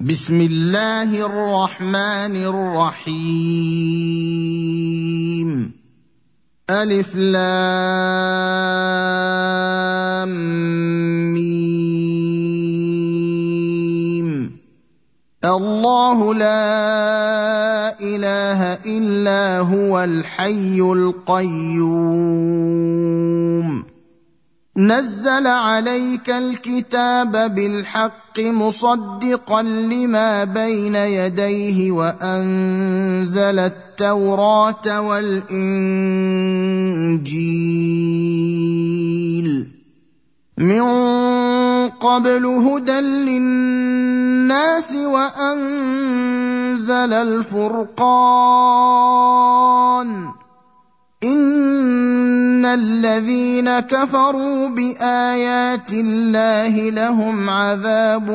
بسم الله الرحمن الرحيم ألف لام ميم الله لا إله إلا هو الحي القيوم نزل عليك الكتاب بالحق مصدقا لما بين يديه وأنزل التوراة والإنجيل من قبل هدى للناس وأنزل الفرقان إن الذين كفروا بآيات الله لهم عذاب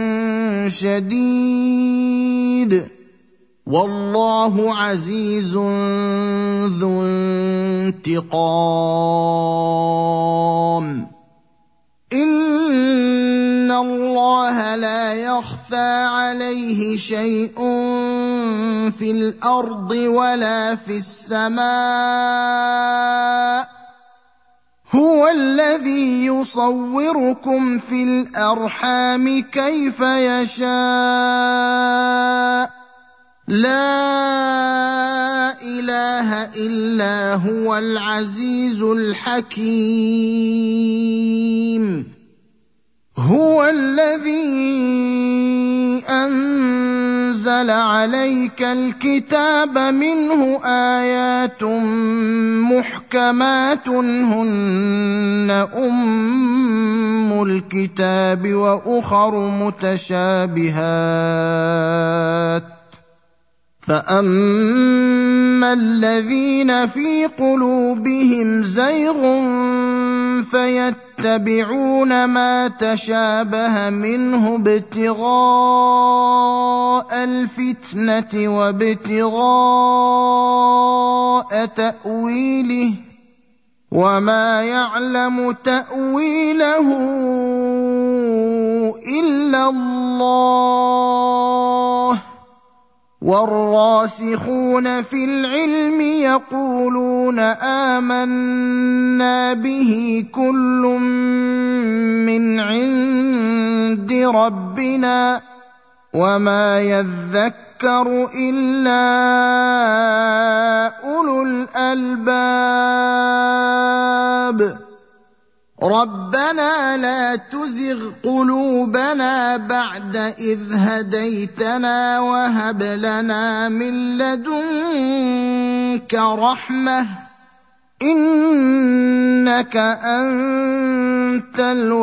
شديد والله عزيز ذو انتقام إن الله لا يخفى عليه شيء في الأرض ولا في السماء هو الذي يصوركم في الأرحام كيف يشاء لا إله إلا هو العزيز الحكيم هو الذي أنزل عليك الكتاب منه آيات محكمات هن أم الكتاب وأخر متشابهات فأما الذين في قلوبهم زيغ فيتبعون ما تشابه منه ابتغاء الفتنة وابتغاء تأويله وما يعلم تأويله إلا الله والراسخون في العلم يقولون آمنا به كل من عند ربنا وما يذكر إلا أولو الألباب ربنا لا تزغ قلوبنا بعد إذ هديتنا وهب لنا من لدنك رحمة إنك أنت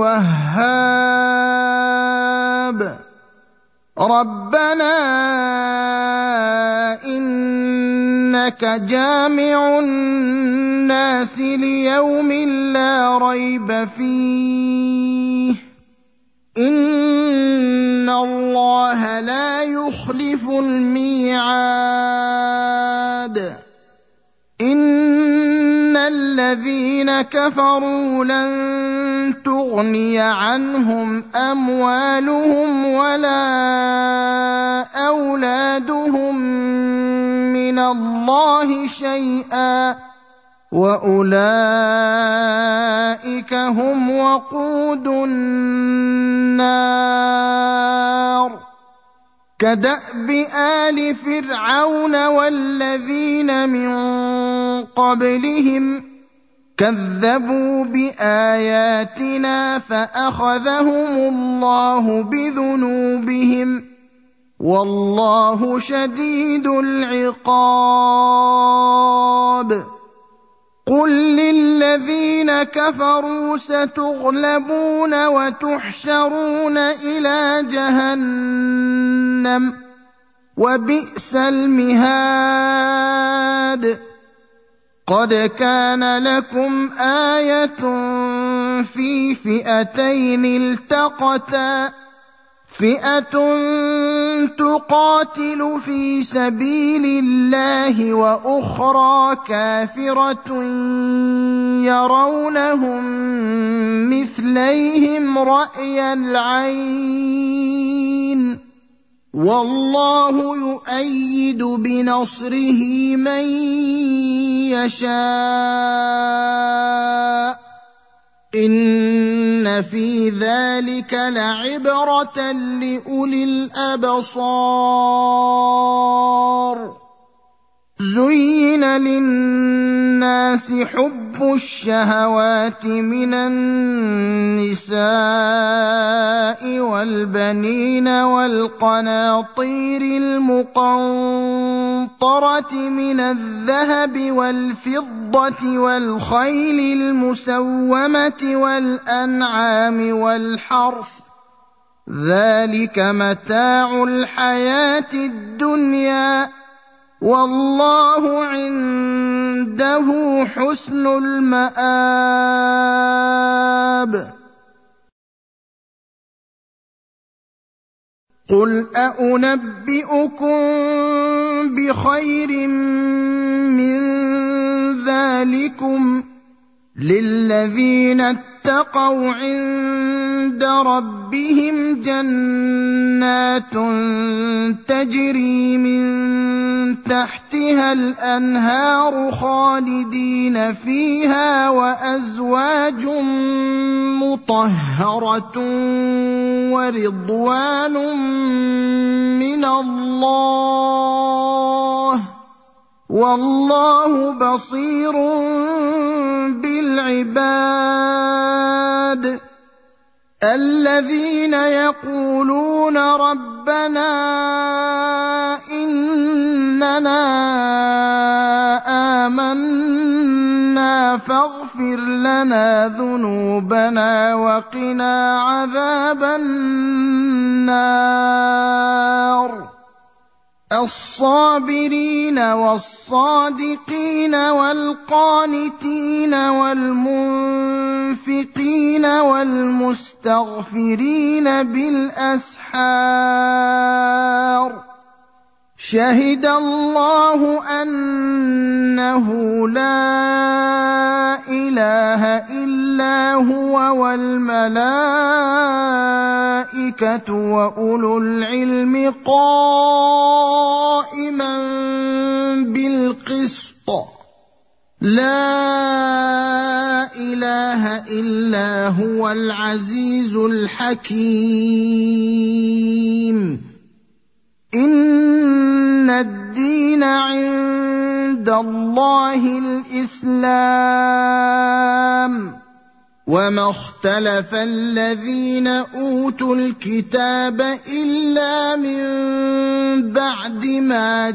الوهاب ربنا إنك جامع الناس ليوم لا ريب فيه إن الله لا يخلف الميعاد إن الذين كفروا لن تغني عنهم أموالهم ولا أولادهم من الله شيئا وأولئك هم وقود النار كدأب آل فرعون والذين من قبلهم كذبوا بآياتنا فأخذهم الله بذنوبهم والله شديد العقاب قل للذين كفروا ستغلبون وتحشرون إلى جهنم وبئس المهاد قد كان لكم آية في فئتين التقتا فئة تقاتل في سبيل الله وأخرى كافرة يرونهم مثليهم رأي العين وَاللَّهُ يُؤَيِّدُ بِنَصْرِهِ مَن يَشَاءُ ۗ إِنَّ فِي ذَلِكَ لَعِبْرَةً لِّأُولِي الْأَبْصَارِ. زُيِّنَ لِلنَّاسِ حُبُّ الشَّهَوَاتِ مِنَ النِّسَاءِ وَالْبَنِينَ وَالْقَنَاطِيرِ الْمُقَنطَرَةِ مِنَ الذَّهَبِ وَالْفِضَّةِ وَالْخَيْلِ الْمُسَوَّمَةِ وَالْأَنْعَامِ وَالْحَرْثِ ۗ ذَلِكَ مَتَاعُ الْحَيَاةِ الدُّنْيَا ۖ وَاللَّهُ عِندَهُ حُسْنُ الْمَآبِ. قُلْ أَؤُنَبِّئُكُم بِخَيْرٍ مِّن ذَٰلِكُمْ ۗ لِلَّذِينَ اتَّقَوْا عِندَ رَبِّهِمْ جَنَّاتٌ تَجْرِي مِن تَحْتِهَا الْأَنْهَارُ خَالِدِينَ فِيهَا وَأَزْوَاجٌ مُّطَهَّرَةٌ وَرِضْوَانٌ مِّنَ اللَّهِ ۗ وَاللَّهُ بَصِيرٌ بِالْعِبَادِ. الَّذِينَ يَقُولُونَ رَبَّنَا إِنَّنَا آمَنَّا فَاغْفِرْ لَنَا ذُنُوبَنَا وَقِنَا عَذَابَ النَّارِ. الصَّابِرِينَ وَالصَّادِقِينَ وَالْقَانِتِينَ وَالْمُنفِقِينَ وَالْمُسْتَغْفِرِينَ بِالْأَسْحَارِ. شَهِدَ اللَّهُ أَنَّهُ لَا إِلَٰهَ إِلَّا هُوَ وَالْمَلَائِكَةُ وَأُولُو الْعِلْمِ قَائِمًا بِالْقِسْطِ ۚ لَا إِلَٰهَ إِلَّا هُوَ الْعَزِيزُ الْحَكِيمُ. إِنَّ الدِّينَ عِندَ اللَّهِ الْإِسْلَامُ ۗ وَمَا اخْتَلَفَ الَّذِينَ أُوتُوا الْكِتَابَ إِلَّا مِن بَعْدِ مَا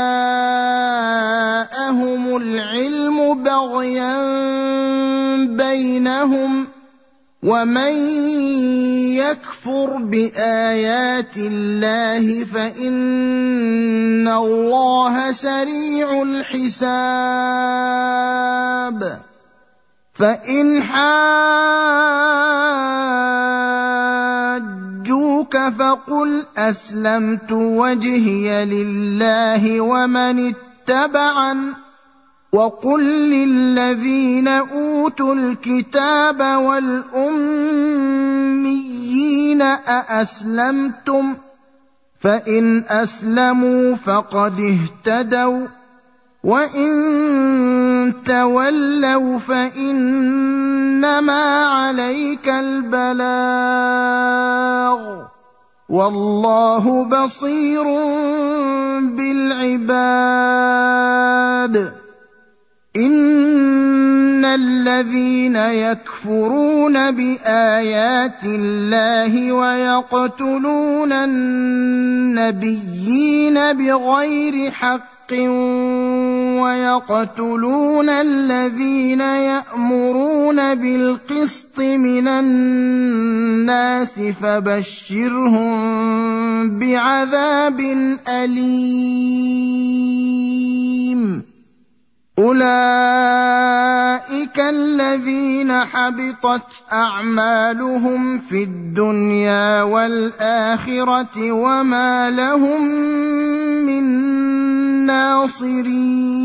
جَاءَهُمُ الْعِلْمُ بَغْيًا بَيْنَهُمْ ۗ وَمَن يَكْفُرْ بِآيَاتِ اللَّهِ فَإِنَّ اللَّهَ سَرِيعُ الْحِسَابِ. فَإِنْ حَاجُّوكَ فَقُلْ أَسْلَمْتُ وَجْهِيَ لِلَّهِ وَمَنِ اتَّبَعَنِ ۗ وَقُل لِّلَّذِينَ أُوتُوا الْكِتَابَ وَالْأُمِّيِّينَ أَأَسْلَمْتُمْ ۚ فَإِنْ أَسْلَمُوا فَقَدِ اهْتَدَوا ۖ وَّإِن تَوَلَّوْا فَإِنَّمَا عَلَيْكَ الْبَلَاغُ ۗ وَاللَّهُ بَصِيرٌ بِالْعِبَادِ. إِنَّ الَّذِينَ يَكْفُرُونَ بِآيَاتِ اللَّهِ وَيَقْتُلُونَ النَّبِيِّينَ بِغَيْرِ حَقٍّ وَيَقْتُلُونَ الَّذِينَ يَأْمُرُونَ بِالْقِسْطِ مِنَ النَّاسِ فَبَشِّرْهُم بِعَذَابٍ أَلِيمٍ. أُولَٰئِكَ الَّذِينَ حَبِطَتْ أَعْمَالُهُمْ فِي الدُّنْيَا وَالْآخِرَةِ وَمَا لَهُم مِّن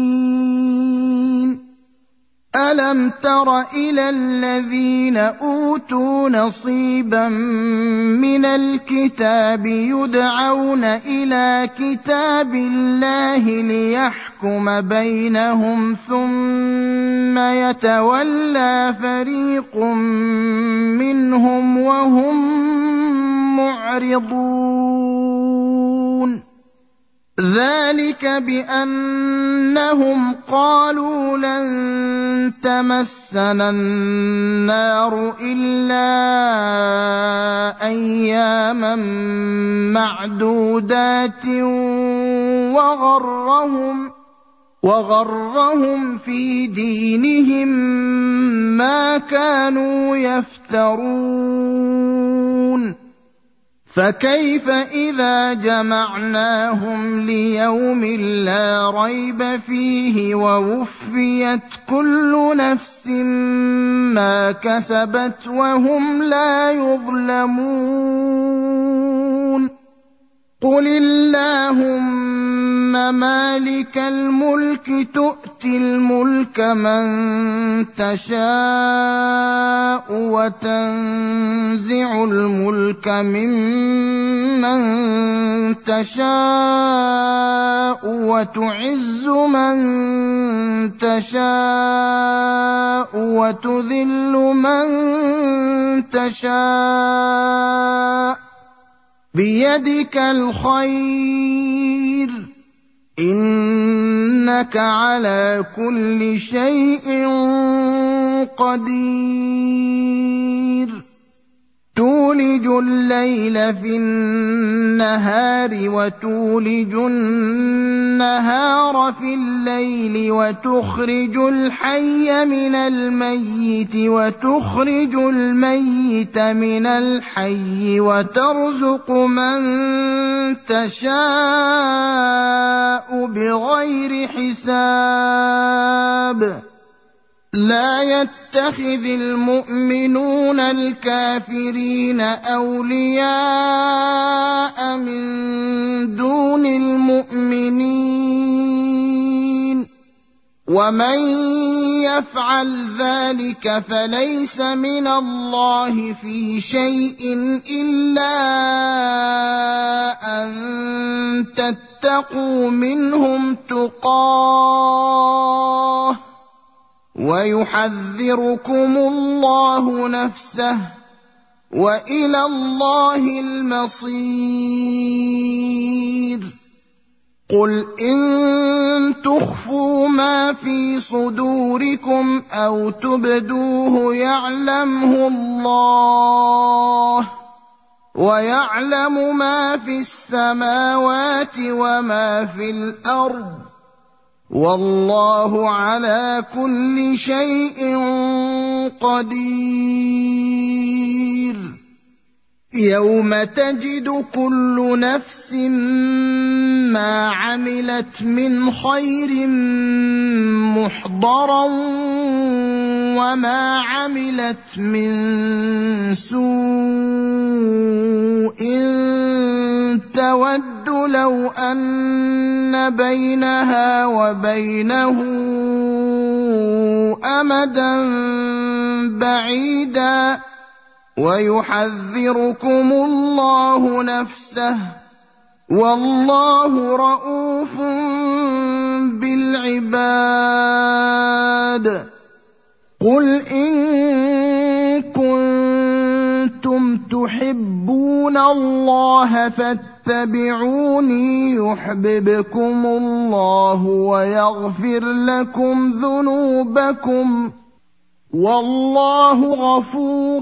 نَّاصِرِينَ. أَلَمْ تَرَ إِلَى الَّذِينَ أُوتُوا أُوتُوا نَصِيبًا مِنَ الْكِتَابِ يُدْعَوْنَ إِلَىٰ كِتَابِ اللَّهِ لِيَحْكُمَ بَيْنَهُمْ ثُمَّ يَتَوَلَّىٰ فَرِيقٌ مِّنْهُمْ وَهُم مُّعْرِضُونَ ذَٰلِكَ بِأَنَّهُمْ قَالُوا لَن تَمَسَّنَا النَّارُ إِلَّا أَيَّامًا مَّعْدُودَاتٍ وَغَرَّهُمْ فِي دِينِهِم مَّا كَانُوا يَفْتَرُونَ فَكَيْفَ إِذَا جَمَعْنَاهُمْ لِيَوْمٍ لَّا رَيْبَ فِيهِ وَوُفِّيَتْ كُلُّ نَفْسٍ مَّا كَسَبَتْ وَهُمْ لَا يُظْلَمُونَ قُلِ اللَّهُمَّ مَالِكَ الْمُلْكِ تُؤْتِي الْمُلْكَ مَن تَشَاءُ وَتَنزِعُ الْمُلْكَ مِمَّن تَشَاءُ وَتُعِزُّ مَن تَشَاءُ وَتُذِلُّ مَن تَشَاءُ بِيَدِكَ الْخَيْرُ ۖ إِنَّكَ عَلَىٰ كُلِّ شَيْءٍ قَدِيرٌ تُولِجُ اللَّيْلَ فِي النَّهَارِ وَتُولِجُ النَّهَارَ فِي اللَّيْلِ وَتُخْرِجُ الْحَيَّ مِنَ الْمَيِّتِ وَتُخْرِجُ الْمَيِّتَ مِنَ الْحَيِّ وَتَرْزُقُ مَن تَشَاءُ بِغَيْرِ حِسَابٍ لَا يَتَّخِذِ الْمُؤْمِنُونَ الْكَافِرِينَ أَوْلِيَاءَ مِن دُونِ الْمُؤْمِنِينَ ۖ وَمَن يَفْعَلْ ذَٰلِكَ فَلَيْسَ مِنَ اللَّهِ فِي شَيْءٍ إِلَّا أَن تَتَّقُوا مِنْهُمْ تُقَاةً وَيُحَذِّرُكُمُ اللَّهُ نَفْسَهُ ۗ وَإِلَى اللَّهِ الْمَصِيرُ قُلْ إِن تُخْفُوا مَا فِي صُدُورِكُمْ أَوْ تُبْدُوهُ يَعْلَمْهُ اللَّهُ ۗ وَيَعْلَمُ مَا فِي السَّمَاوَاتِ وَمَا فِي الْأَرْضِ ۗ وَاللَّهُ عَلَىٰ كُلِّ شَيْءٍ قَدِيرٌ يَوْمَ تَجِدُ كُلُّ نَفْسٍ مَّا عَمِلَتْ مِنْ خَيْرٍ مُّحْضَرًا وَمَا عَمِلَتْ مِن سُوءٍ تَوَدُّ لَوْ أَنَّ بَيْنَهَا وَبَيْنَهُ أَمَدًا بَعِيدًا وَيُحَذِّرُكُمُ اللَّهُ نَفْسَهُ ۗ وَاللَّهُ رَءُوفٌ بِالْعِبَادِ قُلْ إِن كُنتُمْ تُحِبُّونَ اللَّهَ فَاتَّبِعُونِي يُحْبِبْكُمُ اللَّهُ وَيَغْفِرْ لَكُمْ ذُنُوبَكُمْ ۗ وَاللَّهُ غَفُورٌ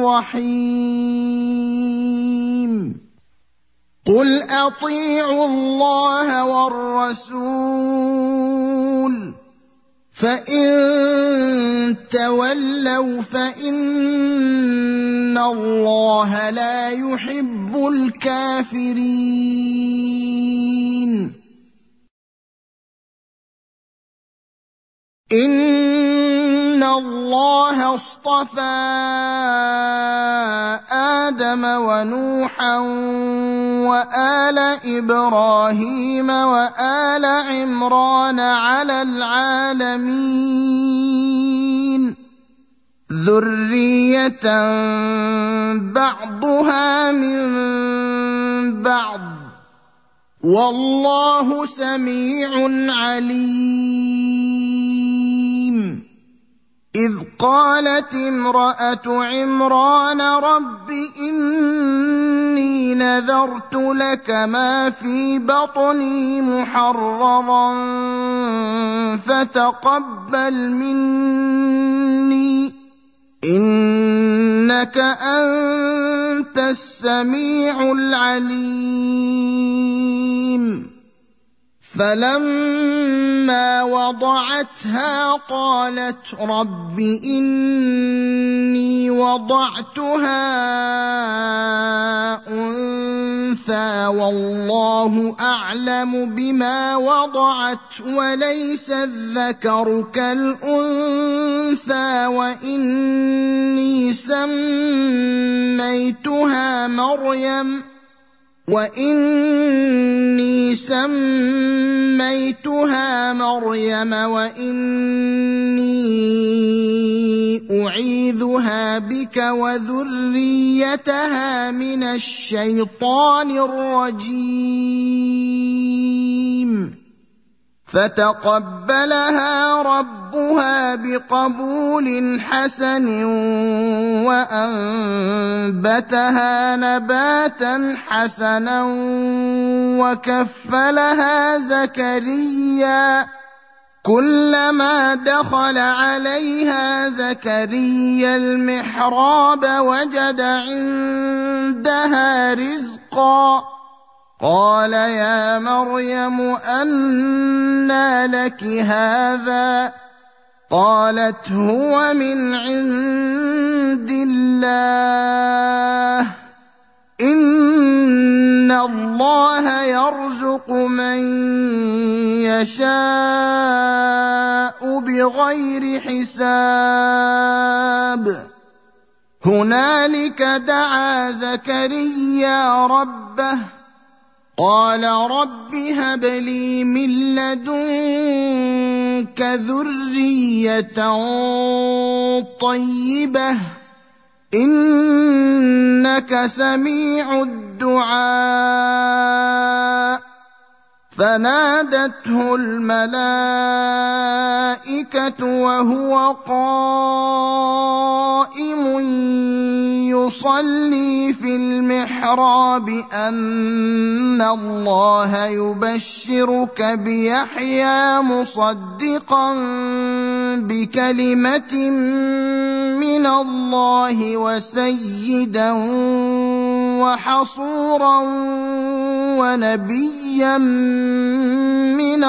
رَّحِيمٌ قُلْ أَطِيعُوا اللَّهَ وَالرَّسُولَ ۖ فَإِن تَوَلَّوْا فَإِنَّ اللَّهَ لَا يُحِبُّ الْكَافِرِينَ إِنَّ اللَّهَ اصْطَفَىٰ آدَمَ وَنُوحًا وَآلَ إِبْرَاهِيمَ وَآلَ عِمْرَانَ عَلَى الْعَالَمِينَ ذُرِّيَّةً بَعْضُهَا مِن بَعْضٍ ۗ وَاللَّهُ سَمِيعٌ عَلِيمٌ. إِذْ قَالَتِ امْرَأَتُ عِمْرَانَ رَبِّ إِنِّي نَذَرْتُ لَكَ مَا فِي بَطْنِي مُحَرَّرًا فَتَقَبَّلْ مِنِّي إِنَّكَ أَنتَ السَّمِيعُ الْعَلِيمُ. فَلَمَّا وَضَعَتْهَا قَالَتْ رَبِّ إِنِّي وَضَعْتُهَا أُنثَىٰ وَاللَّهُ أَعْلَمُ بِمَا وَضَعَتْ وَلَيْسَ الذَّكَرُ كَالْأُنثَىٰ وَإِنِّي سَمَّيْتُهَا مَرْيَمَ وَإِنِّي أُعِيذُهَا بِكَ وَذُرِّيَّتَهَا مِنَ الشَّيْطَانِ الرَّجِيمِ. فَتَقَبَّلَهَا رَبُّهَا بِقَبُولٍ حَسَنٍ وَأَنبَتَهَا نَبَاتًا حَسَنًا وَكَفَّلَهَا زَكَرِيَّا ۖ كُلَّمَا دَخَلَ عَلَيْهَا زَكَرِيَّا الْمِحْرَابَ وَجَدَ عِندَهَا رِزْقًا. قَالَ يَا مَرْيَمُ أَنَّىٰ لَكِ هَٰذَا ۖ قَالَتْ هُوَ مِنْ عِندِ اللَّهِ ۖ إِنَّ اللَّهَ يَرْزُقُ مَن يَشَاءُ بِغَيْرِ حِسَابٍ. هُنَالِكَ دَعَا زَكَرِيَّا رَبَّهُ قَالَ رَبِّ هَبْ لِي مِن لَّدُنكَ ذُرِّيَّةً طَيِّبَةً ۖ إِنَّكَ سَمِيعُ الدُّعَاءِ. فَنَادَتْهُ الْمَلَائِكَةُ وَهُوَ قَائِمٌ يُصَلِّي فِي الْمِحْرَابِ أَنَّ اللَّهَ يُبَشِّرُكَ بِيَحْيَىٰ مُصَدِّقًا بِكَلِمَةٍ مِّنَ اللَّهِ وَسَيِّدًا وَحَصُورًا وَنَبِيًّا مِّنَ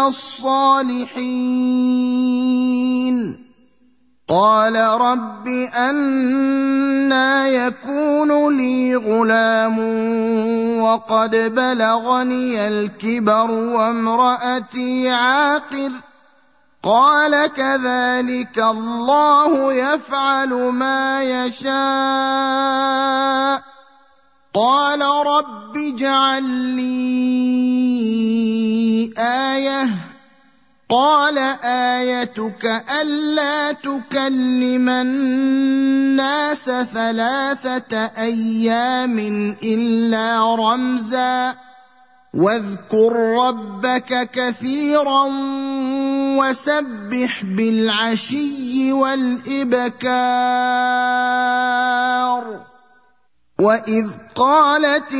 الصَّالِحِينَ. قَالَ رَبِّ أَنَّىٰ يَكُونُ لِي غُلَامٌ وَقَدْ بَلَغَنِيَ الْكِبَرُ وَامْرَأَتِي عَاقِرٌ ۖ قَالَ كَذَٰلِكَ اللَّهُ يَفْعَلُ مَا يَشَاءُ. قَالَ رَبِّ اجْعَل لِّي آيَةً ۖ قَالَ آيَتُكَ أَلَّا تُكَلِّمَ النَّاسَ 3 أيَّامٍ إِلَّا رَمْزًا ۗ وَاذْكُر رَّبَّكَ كَثِيرًا وَسَبِّحْ بِالْعَشِيِّ وَالْإِبْكَارِ. وَإِذْ قَالَتِ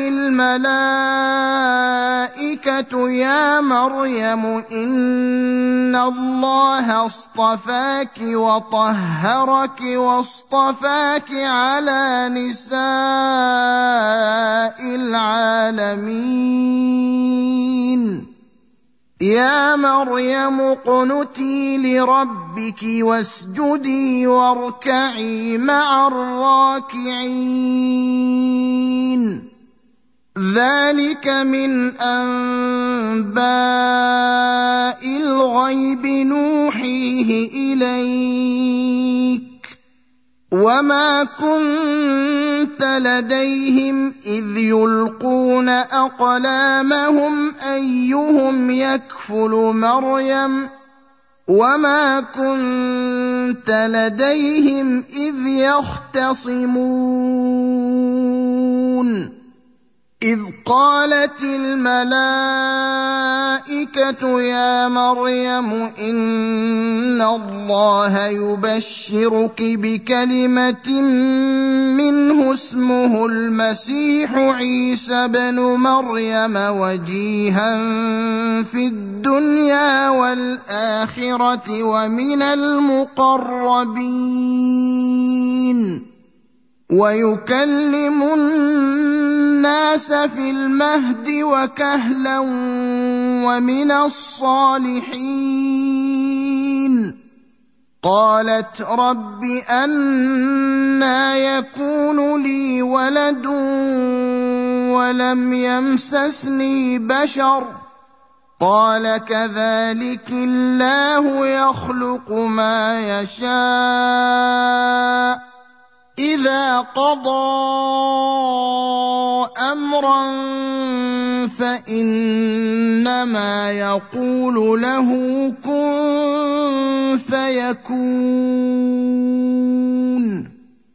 الْمَلَائِكَةُ يَا مَرْيَمُ إِنَّ اللَّهَ اصْطَفَاكِ وَطَهَّرَكِ وَاصْطَفَاكِ عَلَىٰ نِسَاءِ الْعَالَمِينَ. يَا مَرْيَمُ اقْنُتِي لِرَبِّكِ وَاسْجُدِي وَارْكَعِي مَعَ الرَّاكِعِينَ. ذَٰلِكَ مِنْ أَنبَاءِ الْغَيْبِ نُوحِيهِ إِلَيْكَ ۖ وَمَا كُنتَ لَدَيْهِمْ إِذْ يُلْقُونَ أَقْلَامَهُمْ أَيُّهُمْ يَكْفُلُ مَرْيَمَ ۖ وما كنت لديهم إذ يختصمون إذ قالت الملائكة يا مريم إن الله يبشرك بكلمة منه اسمه المسيح عيسى بن مريم وجيها في الدنيا والآخرة ومن المقربين ويكلم الناس في المهد وكهلا ومن الصالحين قالت رب أنى يكون لي ولد ولم يمسسني بشر قال كذلك الله يخلق ما يشاء إذا قضى أمرا فإنما يقول له كن فيكون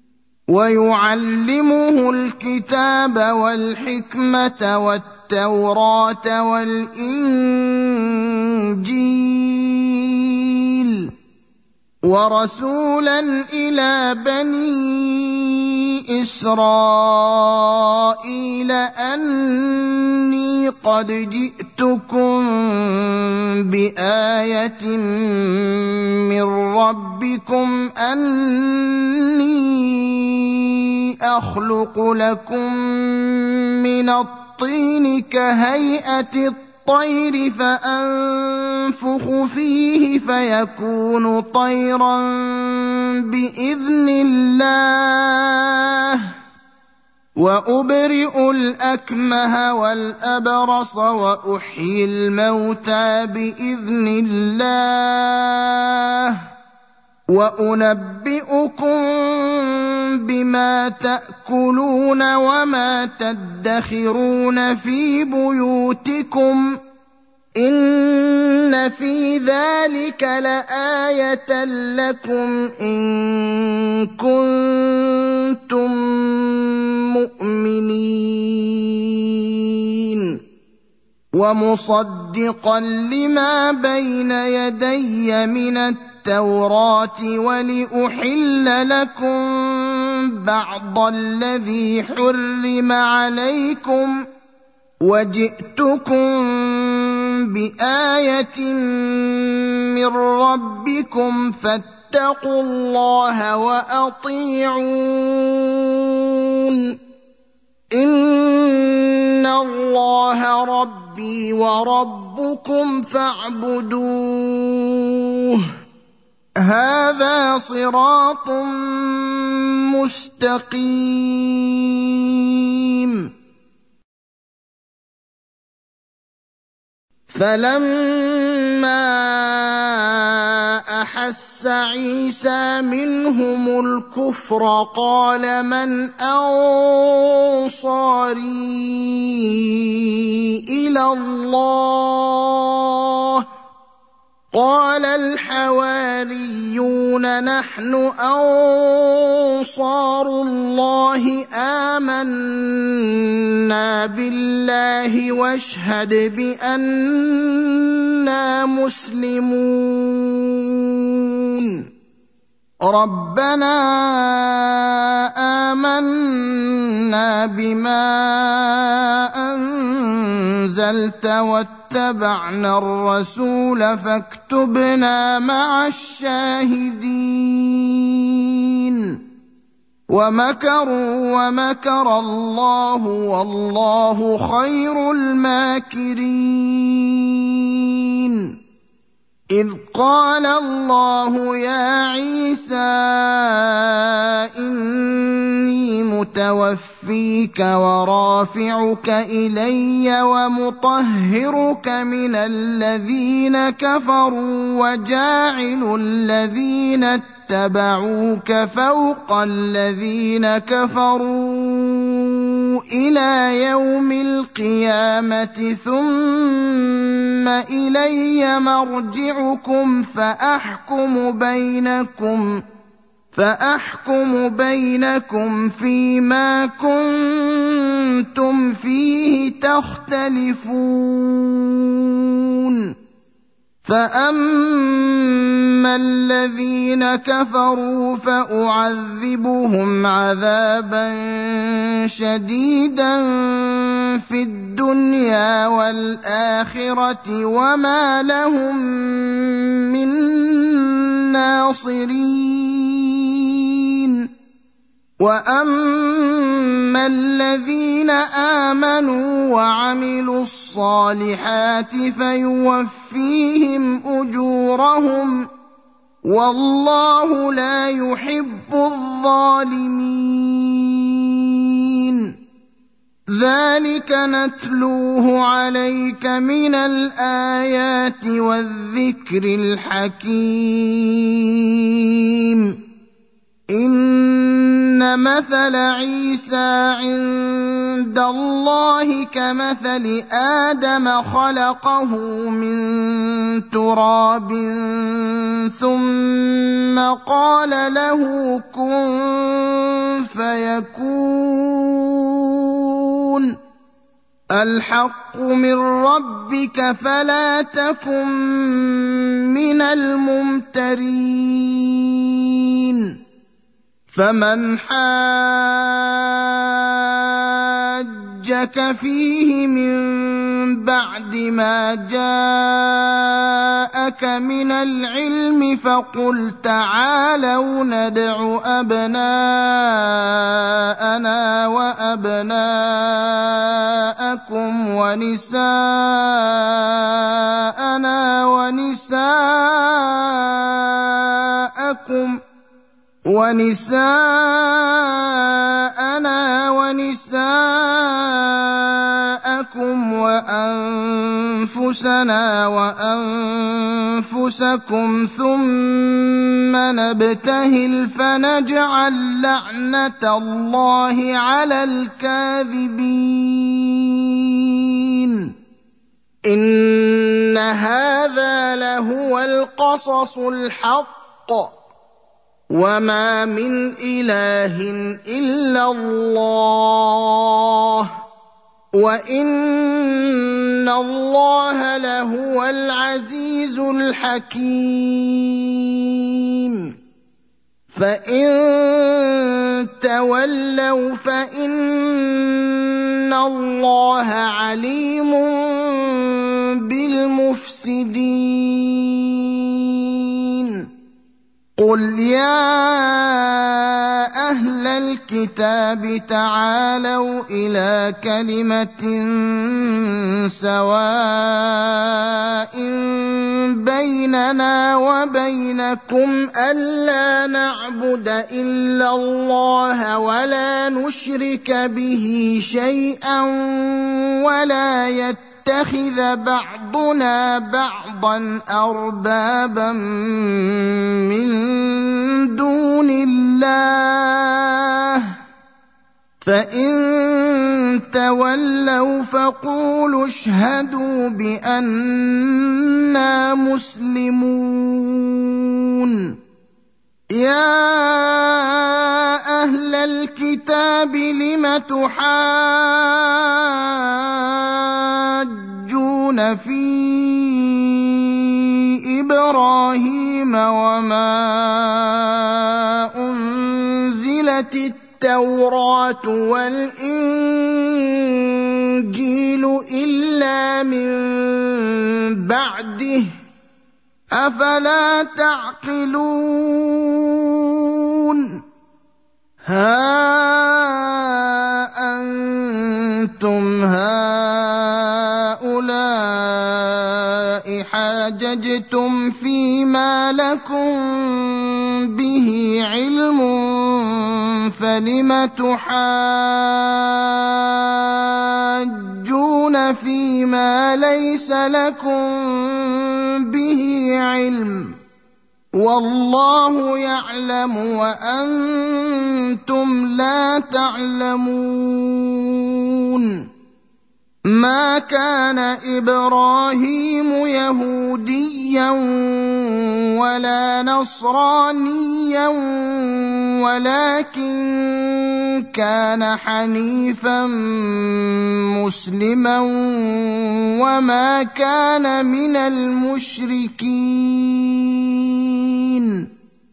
ويعلمه الكتاب والحكمة والتوراة والإنجيل ورسولا إلى بني إسرائيل أني قد جئتكم بآية من ربكم أني أخلق لكم من الطين كهيئة الطير فأنفخ فيه فيكون طيرا بإذن الله وأبرئ الأكمه والأبرص وأحيي الموتى بإذن الله وأنبئكم بما تأكلون وما تدخرون في بيوتكم إن في ذلك لآية لكم إن كنتم مؤمنين ومصدقا لما بين يدي من التوراة ولأحل لكم بعض الذي حرم عليكم وجئتكم بآية من ربكم فاتقوا الله وأطيعون إن الله ربي وربكم فاعبدوه هذا صراط مستقيم فلما أحس عيسى منهم الكفر قال من أنصاري إلى الله قال الحواريون نحن أنصار الله آمنا بالله واشهد بأننا مسلمون ربنا آمنا بما أنزلت واتبعنا الرسول فاكتبنا مع الشاهدين ومكروا ومكر الله والله خير الماكرين إذ قال الله يا عيسى إني متوفيك ورافعك إلي ومطهرك من الذين كفروا وجاعل الذين اتبعوك فوق الذين كفروا إلى يوم القيامة ثم إلي مرجعكم فأحكم بينكم فيما كنتم فيه تختلفون فأما الذين كفروا فأعذبهم عذابا شديدا في الدنيا والآخرة وما لهم من ناصرين وأما الذين آمنوا وعملوا الصالحات فيوفيهم أجورهم والله لا يحب الظالمين ذلك نتلوه عليك من الآيات والذكر الحكيم إن مثل عيسى عند الله كمثل آدم خلقه من تراب ثم قال له كن فيكون الحق من ربك فلا تكن من الممترين فمن حاجك فيه من بعد ما جاءك من العلم فقل تعالوا ندع أبناءنا وأبناءكم ونساءنا ونساءكم وأنفسنا وأنفسكم ثم نبتهل فنجعل لعنة الله على الكاذبين إن هذا لهو القصص الحق وما من إله إلا الله وإن الله لهو العزيز الحكيم فإن تولوا فإن الله عليم بالمفسدين قل يا أهل الكتاب تعالوا إلى كلمة سواء بيننا وبينكم ألا نعبد إلا الله ولا نشرك به شيئا ولا يتخذ بعضنا بعضا أربابا من دون الله فإن تولوا فقولوا اشهدوا بأننا مسلمون يا أهل الكتاب لم تحاجون في إبراهيم وما أنزلت التوراة والإنجيل إلا من بعده أفلا تعقلون ها أنتم هؤلاء حاججتم فيما لكم به علم فلم تحاجون فيما ليس لكم به علم والله يعلم وأنتم لا تعلمون ما كان إبراهيم يهوديا ولا نصرانيا ولكن كان حنيفا مسلما وما كان من المشركين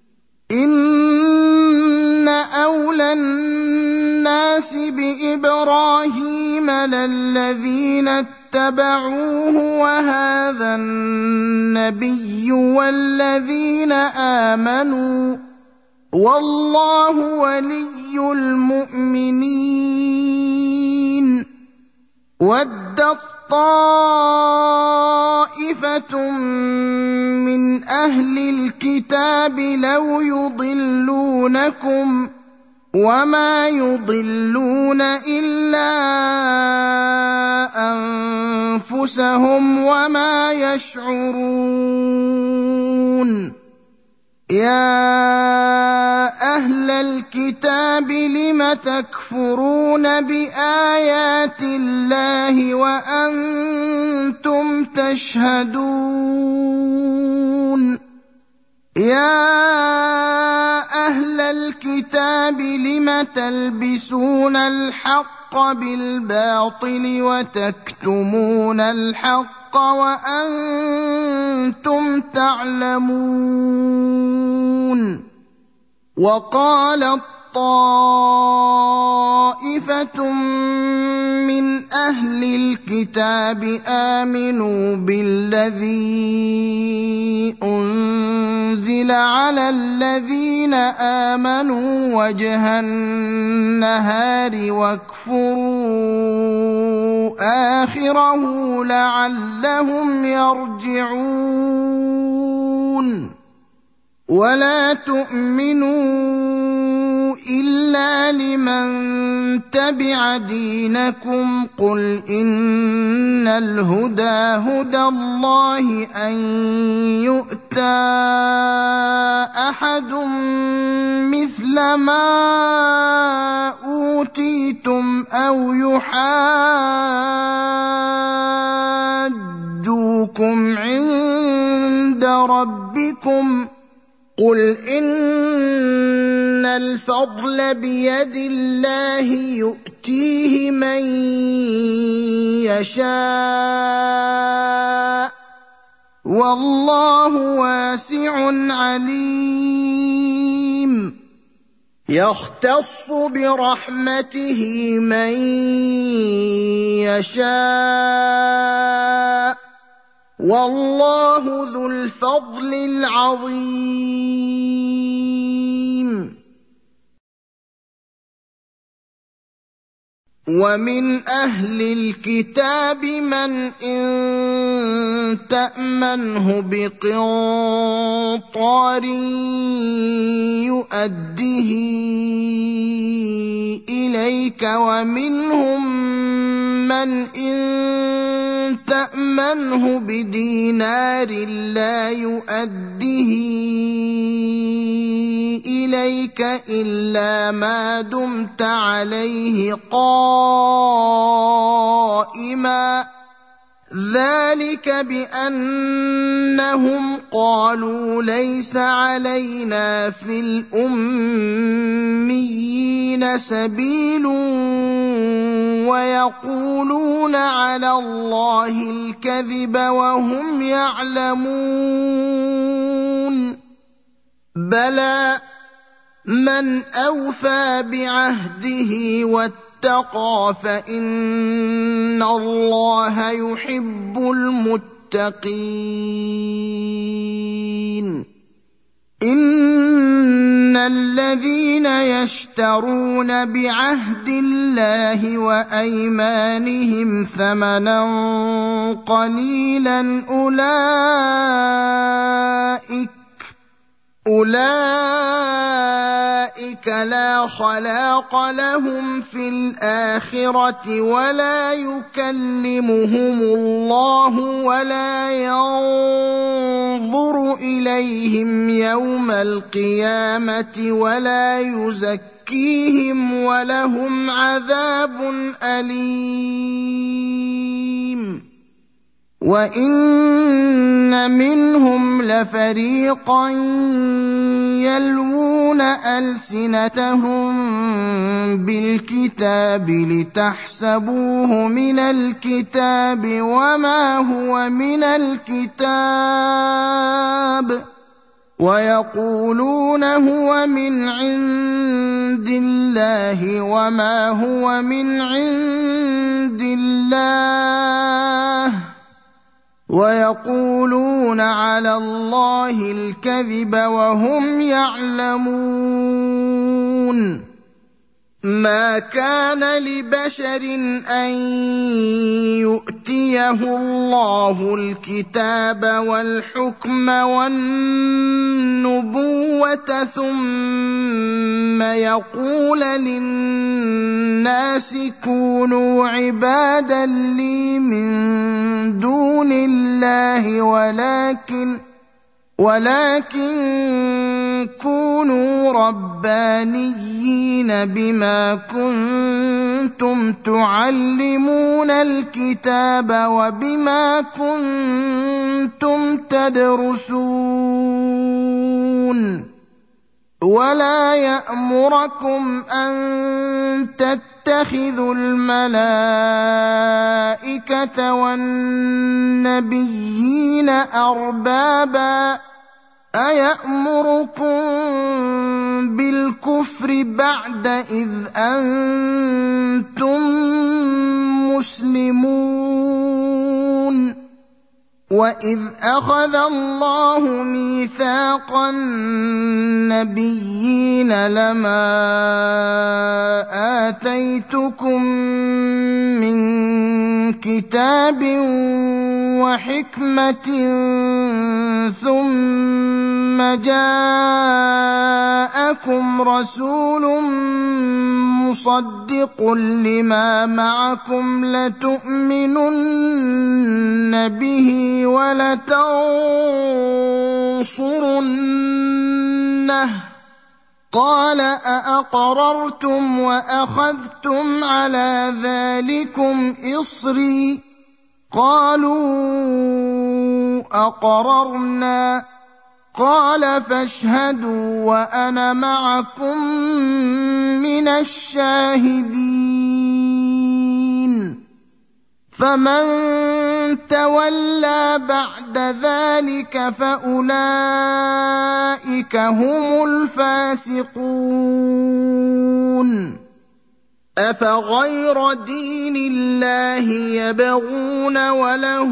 إن أولى الناس بإبراهيم للذين اتبعوه وهذا النبي والذين آمنوا والله ولي المؤمنين ودت طائفة من أهل الكتاب لو يضلونكم وما يضلون إلا أنفسهم وما يشعرون يا أهل الكتاب لم تكفرون بآيات الله وأنتم تشهدون يا أهل الكتاب لم تلبسون الحق بالباطل وتكتمون الحق وأنتم تعلمون وقالت طائفة من أهل الكتاب آمنوا بالذي أنزل على الذين آمنوا وجه النهار واكفروا آخره لعلهم يرجعون ولا تؤمنوا إلا لمن تبع دينكم قل إن الهدى هدى الله أن يؤتى أحد مثل ما أوتيتم أو يحاجوكم عند ربكم قل إن الفضل بيد الله يؤتيه من يشاء والله واسع عليم يختص برحمته من يشاء والله ذو الفضل العظيم ومن أهل الكتاب من إن تأمنه بقنطار يؤده إليك ومنهم من إن تأمنه بدينار لا يؤده إليك إلا ما دمت عليه قائما ذلك بأنهم قالوا ليس علينا في الأميين سبيل ويقولون على الله الكذب وهم يعلمون بلى من أوفى بعهده واتقى فإن الله يحب المتقين إن الذين يشترون بعهد الله وأيمانهم ثمنا قليلا أولئك لا خلاق لهم في الآخرة ولا يكلمهم الله ولا ينظر إليهم يوم القيامة ولا يزكيهم ولهم عذاب أليم وإن منهم لفريقا يلوون ألسنتهم بالكتاب لتحسبوه من الكتاب وما هو من الكتاب ويقولون هو من عند الله وما هو من عند الله ويقولون على الله الكذب وهم يعلمون ما كان لبشر أن يؤتيه الله الكتاب والحكم والنبوة ثم يقول للناس كونوا عبادا لي من دون الله ولكن كونوا ربانيين بما كنتم تعلمون الكتاب وبما كنتم تدرسون ولا يأمركم أن تتخذوا الملائكة والنبيين أربابا أيأمركم بالكفر بعد إذ أنتم مسلمون وإذ أخذ الله ميثاق النبيين لما آتيتكم من كتاب وحكمة ثم جاءكم رسول مصدق لما معكم لتؤمنن به ولتنصرنه قال أأقررتم وأخذتم على ذلكم إصري قالوا أقررنا قال فاشهدوا وأنا معكم من الشاهدين فمن تولى بعد ذلك فأولئك هم الفاسقون أفغير دين الله يبغون وله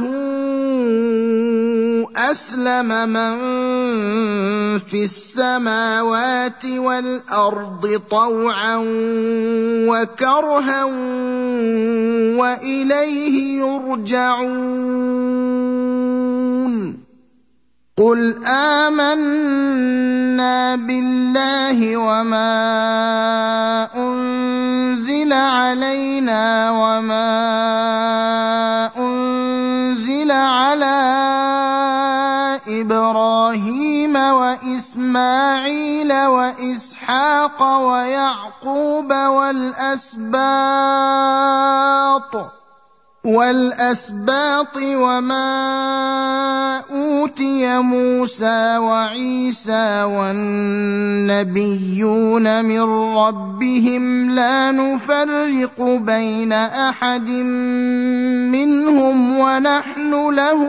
أسلم من في السماوات والأرض طوعا وكرها وإليه يرجعون قل آمنا بالله وما أنزل علينا وما أنزل على إبراهيم وإسماعيل وإسحاق ويعقوب والأسباط وما أوتي موسى وعيسى والنبيون من ربهم لا نفرق بين أحد منهم ونحن له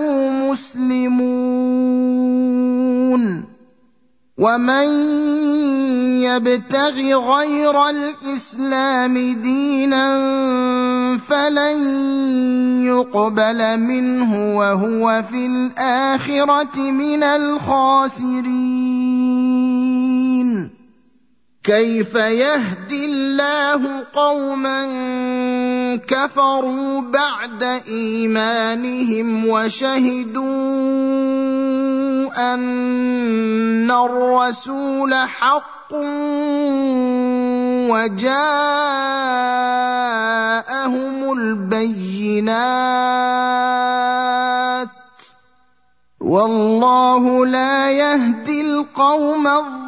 مسلمون ومن يبتغ غير الإسلام دينا فلن يقبل منه وهو في الآخرة من الخاسرين كيف يهدي الله قوما كفروا بعد إيمانهم وشهدوا أن الرسول حق وجاءهم البينات والله لا يهدي القوم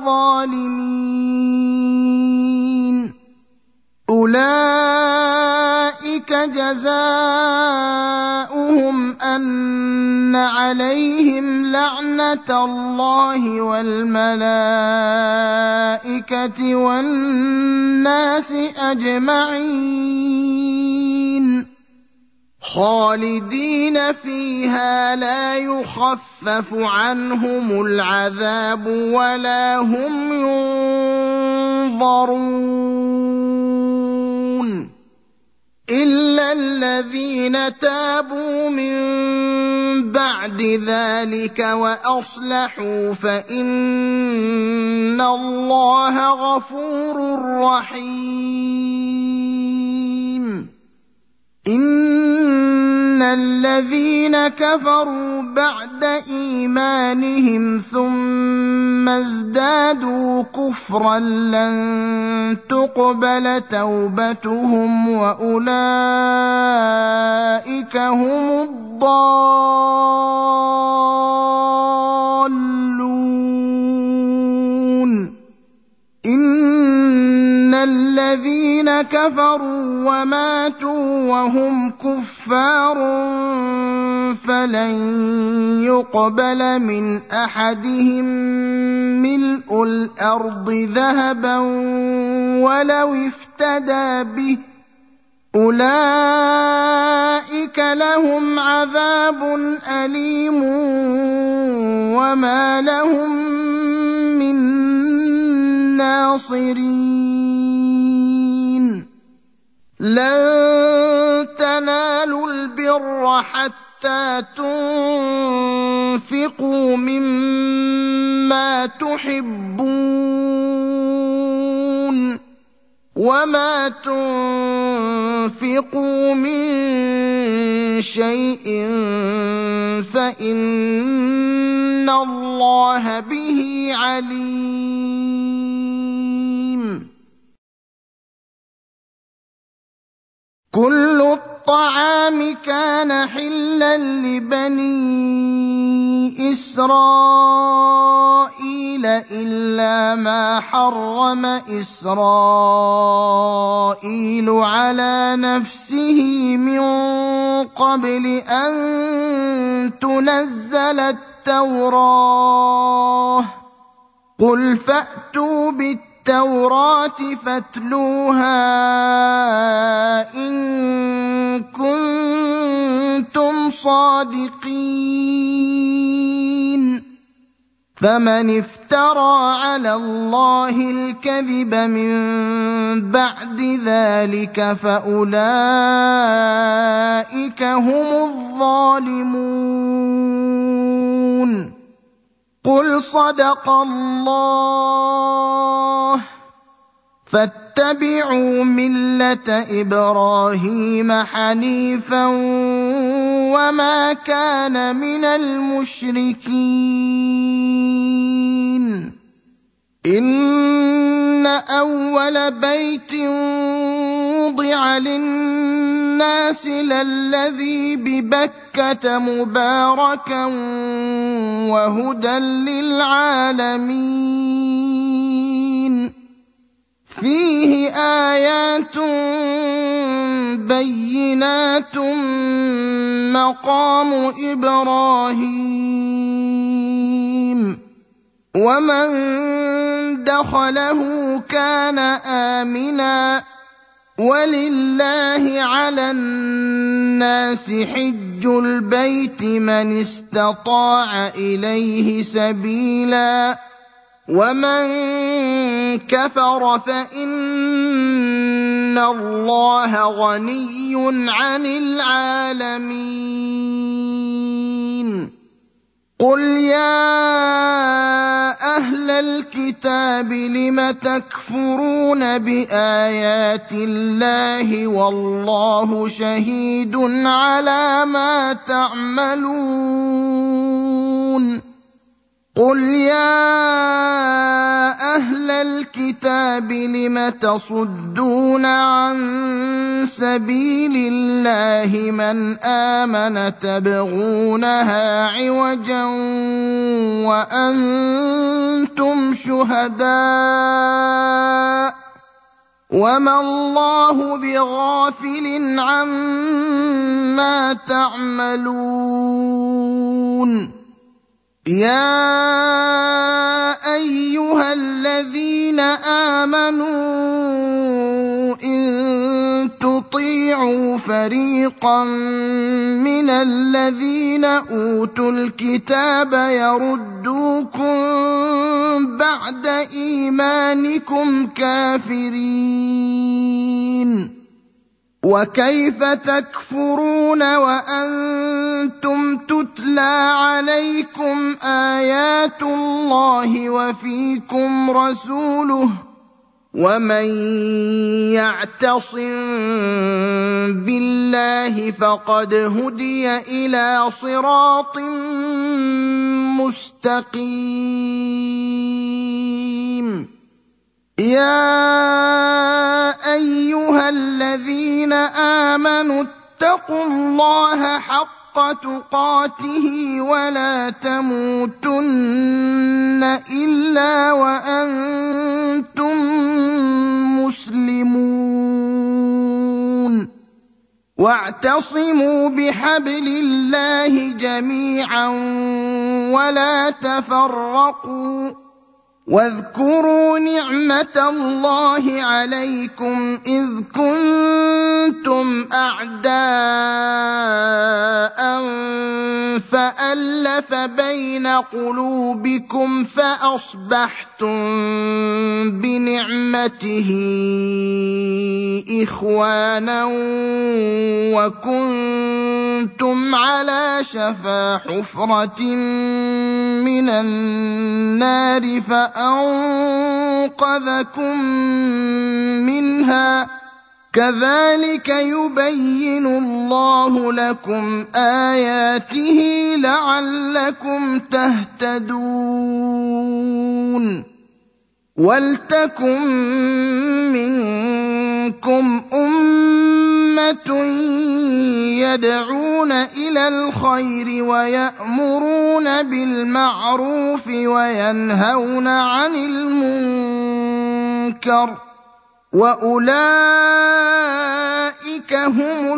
الظالمين. أولئك جزاؤهم أن عليهم لعنة الله والملائكة والناس أجمعين خالدين فيها لا يخفف عنهم العذاب ولا هم ينظرون إلا الذين تابوا من بعد ذلك وأصلحوا فإن الله غفور رحيم. إن الذين كفروا بعد إيمانهم ثم ازدادوا كفرا لن تقبل توبتهم وأولئك هم الضالون. إن الذين كفروا وماتوا وهم كفار فلن يقبل من أحدهم ملء الأرض ذهبا ولو افتدى به أولئك لهم عذاب أليم وما لهم من ناصرين. لن تنالوا البر حتى تنفقوا مما تحبون وما تنفقوا من شيء فإن الله به عليم. كل الطعام كان حلا لبني إسرائيل إلا ما حرم إسرائيل على نفسه من قبل أن تنزل التوراة. قل فأتوا بالتوراة فاتلوها إن كنتم صادقين. فمن افترى على الله الكذب من بعد ذلك فأولئك هم الظالمون. قل صدق الله فاتبعوا ملة إبراهيم حنيفا وما كان من المشركين. إن أول بيت وضع للناس للذي ببكة مباركا وهدى للعالمين فيه آيات بينات مقام إبراهيم ومن دخله كان آمنا ولله على الناس حج البيت من استطاع إليه سبيلا ومن كفر فإن الله غني عن العالمين. قل يا أهل الكتاب لم تكفرون بآيات الله والله شهيد على ما تعملون. قل يا أهل أهل الكتاب لم تصدون عن سبيل الله من آمن تبغونها عوجا وأنتم شهداء وما الله بغافل عما تعملون يا أيها الذين آمنوا إن تطيعوا فريقا من الذين أوتوا الكتاب يردوكم بعد إيمانكم كافرين وكيف تكفرون وأنتم تتلى عليكم آيات الله وفيكم رسوله ومن يعتصم بالله فقد هدي إلى صراط مستقيم يا أيها الذين آمنوا اتقوا الله حق تقاته ولا تموتن إلا وأنتم مسلمون واعتصموا بحبل الله جميعا ولا تفرقوا واذكروا نعمة الله عليكم إذ كنتم أعداء فألف بين قلوبكم فأصبحتم بنعمته إخوانا وكنتم على شفا حفرة من النار فأنقذكم منها كذلك يبين الله لكم آياته لعلكم تهتدون ولتكن منكم أمة يدعون إلى الخير ويأمرون بالمعروف وينهون عن المنكر وأولئك هم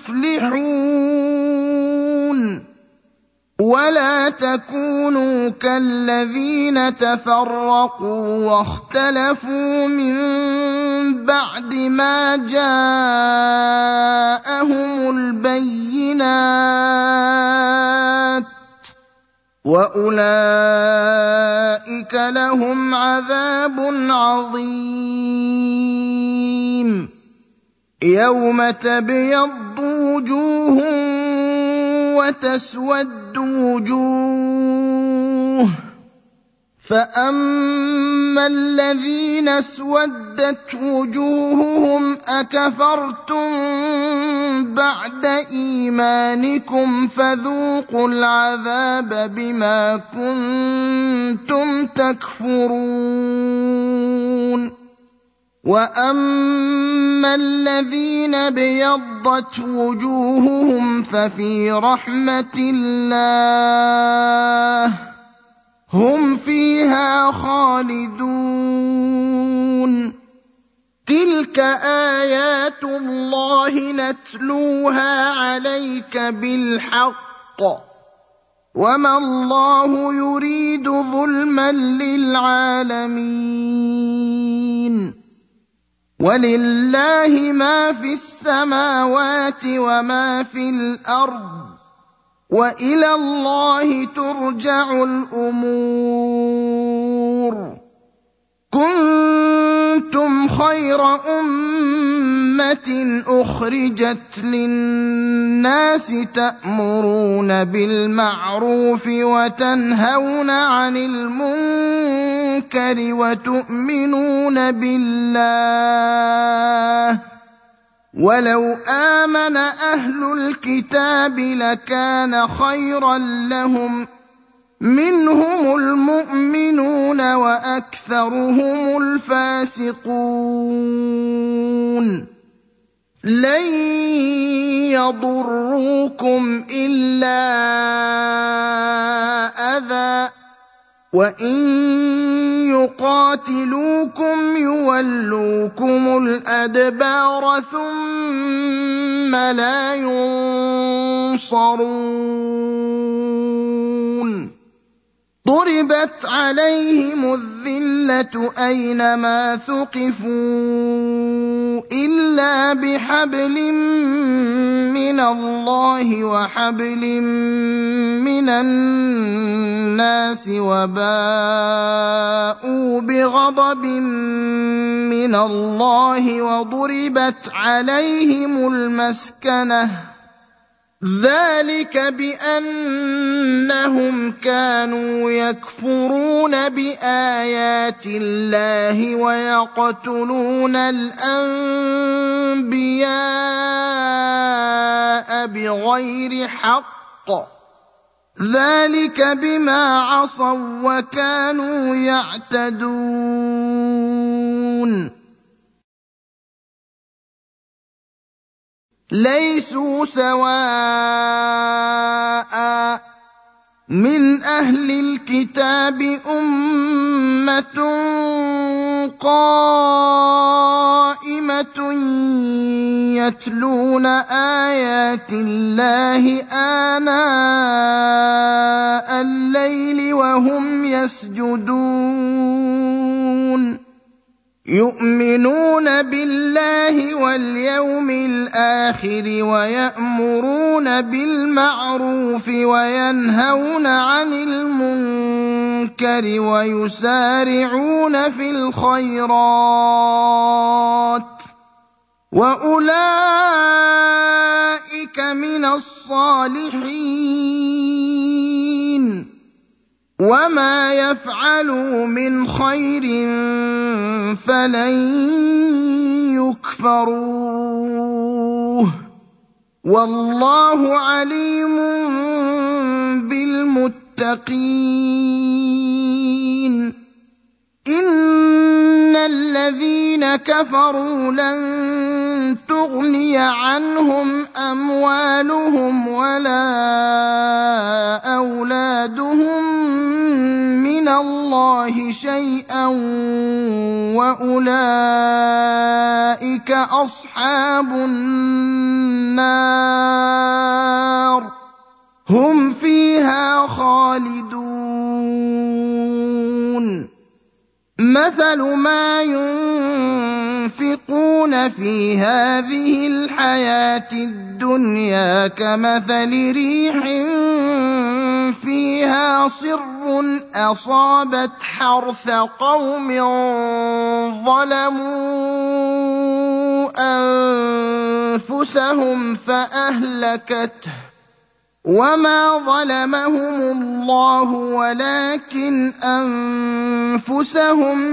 المفلحون ولا تكونوا كالذين تفرقوا واختلفوا من بعد ما جاءهم البينات وأولئك لهم عذاب عظيم يوم تبيض وجوه وتسود وجوه فأما الذين اسودت وجوههم أكفرتم بعد إيمانكم فذوقوا العذاب بما كنتم تكفرون وأما الذين ابيضت وجوههم ففي رحمة الله هم فيها خالدون تلك آيات الله نتلوها عليك بالحق وما الله يريد ظلما للعالمين ولله ما في السماوات وما في الأرض وإلى الله ترجع الأمور كنتم خير أمة أخرجت للناس تأمرون بالمعروف وتنهون عن المنكر وتؤمنون بالله ولو آمن أهل الكتاب لكان خيرا لهم منهم المؤمنون وأكثرهم الفاسقون لن يضروكم إلا أذى وإن يقاتلوكم يولوكم الأدبار ثم لا ينصرون ضربت عليهم الذلة أينما ثقفوا إلا بحبل من الله وحبل من الناس وباءوا بغضب من الله وضربت عليهم المسكنة ذلك بأنهم كانوا يكفرون بآيات الله ويقتلون الأنبياء بغير حق ذلك بما عصوا وكانوا يعتدون ليسوا سواء من أهل الكتاب أمة قائمة يتلون آيات الله آناء الليل وهم يسجدون يؤمنون بالله واليوم الآخر ويأمرون بالمعروف وينهون عن المنكر ويسارعون في الخيرات وأولئك من الصالحين وما يفعلوا من خير فلن يكفروه والله عليم بالمتقين إن الذين كفروا لن تغني عنهم أموالهم ولا أولادهم من الله شيئا وأولئك أصحاب النار هم فيها خالدون مثل ما ينفقون في هذه الحياة الدنيا كمثل ريح فيها صر أصابت حرث قوم ظلموا أنفسهم فأهلكته وما ظلمهم الله ولكن أنفسهم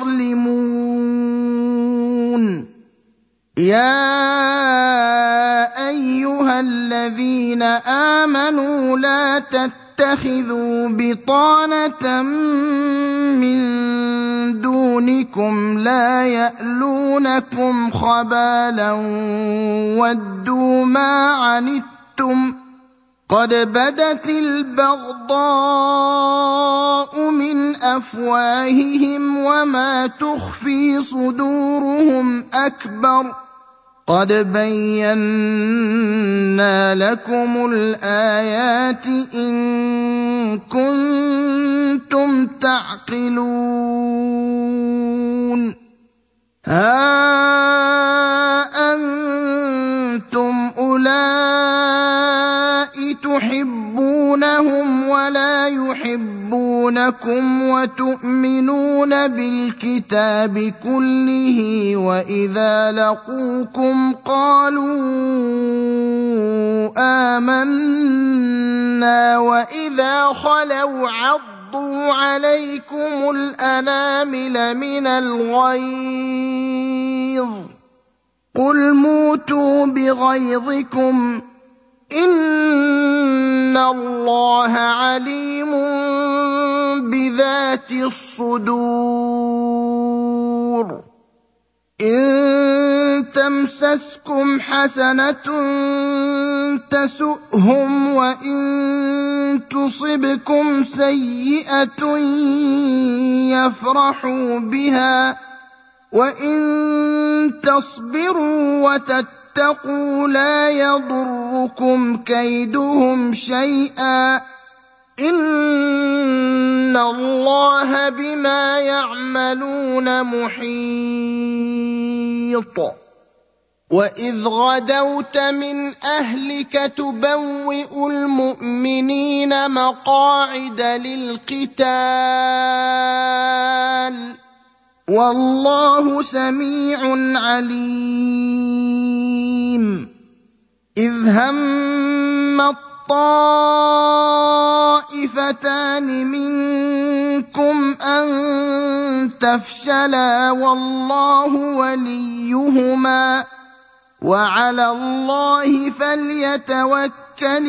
يظلمون يا أيها الذين آمنوا لا تتخذوا بطانة من دونكم لا يألونكم خبالا ودوا ما عنتم قد بدت البغضاء من أفواههم وما تخفي صدورهم أكبر قد بينا لكم الآيات إن كنتم تعقلون ها أنتم أولئك تحبونهم ولا يحبونكم وتؤمنون بالكتاب كله وإذا لقوكم قالوا آمنا وإذا خلوا عضوا عليكم الأنامل من الغيظ قل موتوا بغيظكم إِنَّ اللَّهَ عَلِيمٌ بِذَاتِ الصُّدُورِ إِن تَمْسَسْكُمْ حَسَنَةٌ تَسُؤْهُمْ وَإِن تُصِبْكُمْ سَيِّئَةٌ يَفْرَحُوا بِهَا وَإِن تَصْبِرُوا وَتَتَّقُوا لَا يَضُرُّكُمْ كَيْدُهُمْ شَيْئًا ۗ إِنَّ اللَّهَ بِمَا يَعْمَلُونَ مُحِيطٌ وَإِذْ غَدَوْتَ مِنْ أَهْلِكَ تُبَوِّئُ الْمُؤْمِنِينَ مَقَاعِدَ لِلْقِتَالِ ۗ وَاللَّهُ سَمِيعٌ عَلِيمٌ إِذْ هَمَّ الطَّائِفَتَانِ مِنكُمْ أَن تَفْشَلَا وَاللَّهُ وَلِيُّهُمَا وَعَلَى اللَّهِ فَلْيَتَوَكَّلِ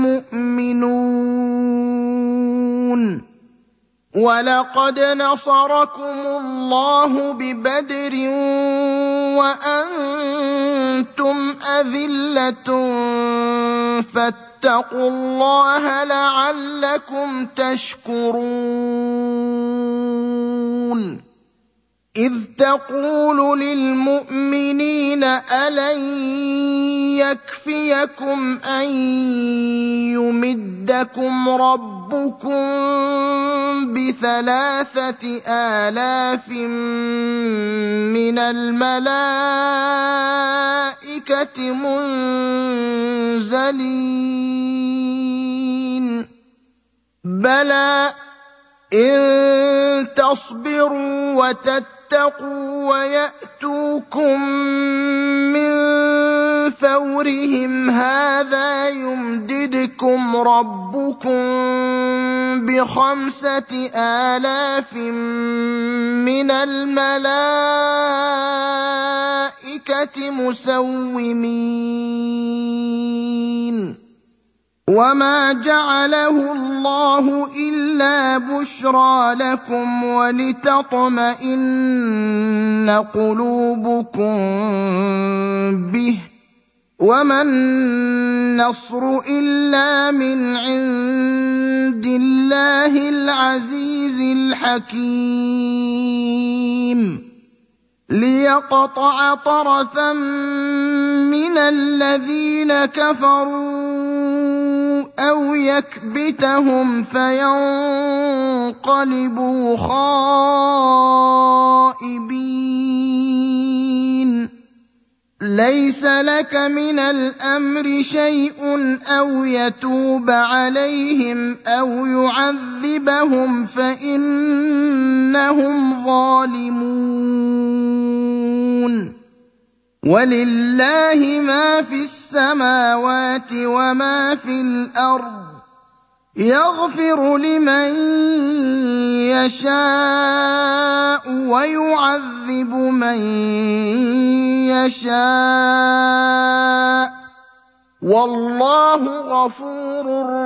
الْمُؤْمِنُونَ وَلَقَدْ نَصَرَكُمُ اللَّهُ بِبَدْرٍ وَأَنتُمْ أَذِلَّةٌ فَاتَّقُوا اللَّهَ لَعَلَّكُمْ تَشْكُرُونَ إِذْ تَقُولُ لِلْمُؤْمِنِينَ أَلَنْ يَكْفِيَكُمْ أَن يُمِدَّكُمْ رَبُّكُم ب3,000,000 مِّنَ الْمَلَائِكَةِ مُنزَلِينَ بَلَىٰ إِن تَصْبِرُوا وَتَتَّقُوا وَيَأْتُوكُم مِّن فَوْرِهِمْ هَٰذَا يُمْدِدْكُمْ رَبُّكُم ب5,000,000 مِّنَ الْمَلَائِكَةِ مُسَوِّمِينَ وَمَا جَعَلَهُ اللَّهُ إِلَّا بُشْرَىٰ لَكُمْ وَلِتَطْمَئِنَّ قُلُوبُكُم بِهِ ۗ وَمَا النَّصْرُ إِلَّا مِنْ عِندِ اللَّهِ الْعَزِيزِ الْحَكِيمِ لِيَقْطَعَ طَرَفًا مِّنَ الَّذِينَ كَفَرُوا أَوْ يَكْبِتَهُمْ فَيَنقَلِبُوا خَائِبِينَ لَيْسَ لَكَ مِنَ الْأَمْرِ شَيْءٌ أَوْ يَتُوبَ عَلَيْهِمْ أَوْ يُعَذِّبَهُمْ فَإِنَّهُمْ ظَالِمُونَ وَلِلَّهِ مَا فِي السَّمَاوَاتِ وَمَا فِي الْأَرْضِ يَغْفِرُ لِمَن يَشَاءُ وَيُعَذِّبُ مَن يَشَاءُ ۗ وَاللَّهُ غَفُورٌ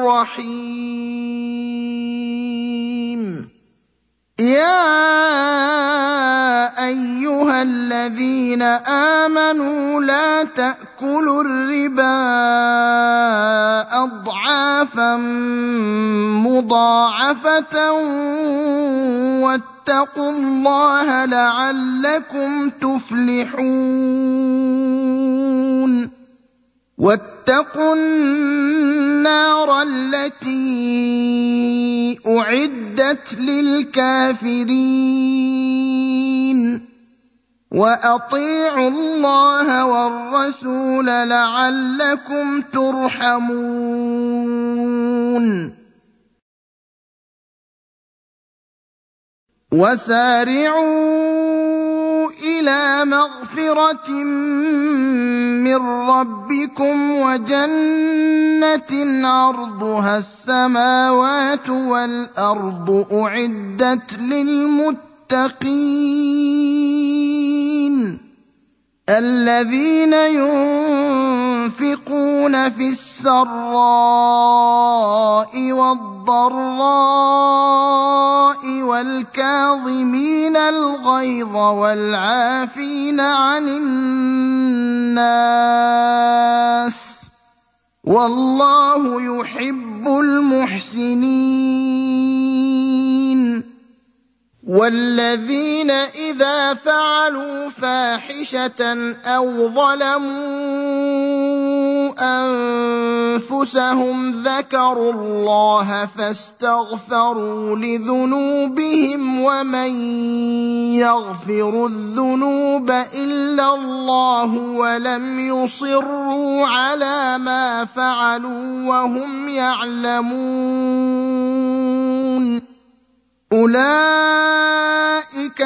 رَّحِيمٌ يَا أَيُّهَا الَّذِينَ آمَنُوا لَا تَأْكُلُوا الرِّبَا أَضْعَافًا مُّضَاعَفَةً وَاتَّقُوا اللَّهَ لَعَلَّكُمْ تُفْلِحُونَ وَاتَّقُوا النَّارَ الَّتِي أُعِدَّتْ لِلْكَافِرِينَ وَأَطِيعُوا اللَّهَ وَالرَّسُولَ لَعَلَّكُمْ تُرْحَمُونَ وَسَارِعُوا إِلَىٰ مَغْفِرَةٍ مِّن رَّبِّكُمْ وَجَنَّةٍ عَرْضُهَا السَّمَاوَاتُ وَالْأَرْضُ أُعِدَّتْ لِلْمُتَّقِينَ الَّذِينَ يُنفِقُونَ ينفقون في السراء والضراء والكاظمين الغيظ والعافين عن الناس والله يحب المحسنين. والذين إذا فعلوا فاحشة أو ظلموا أنفسهم ذكروا الله فاستغفروا لذنوبهم ومن يغفر الذنوب إلا الله ولم يصروا على ما فعلوا وهم يعلمون أولئك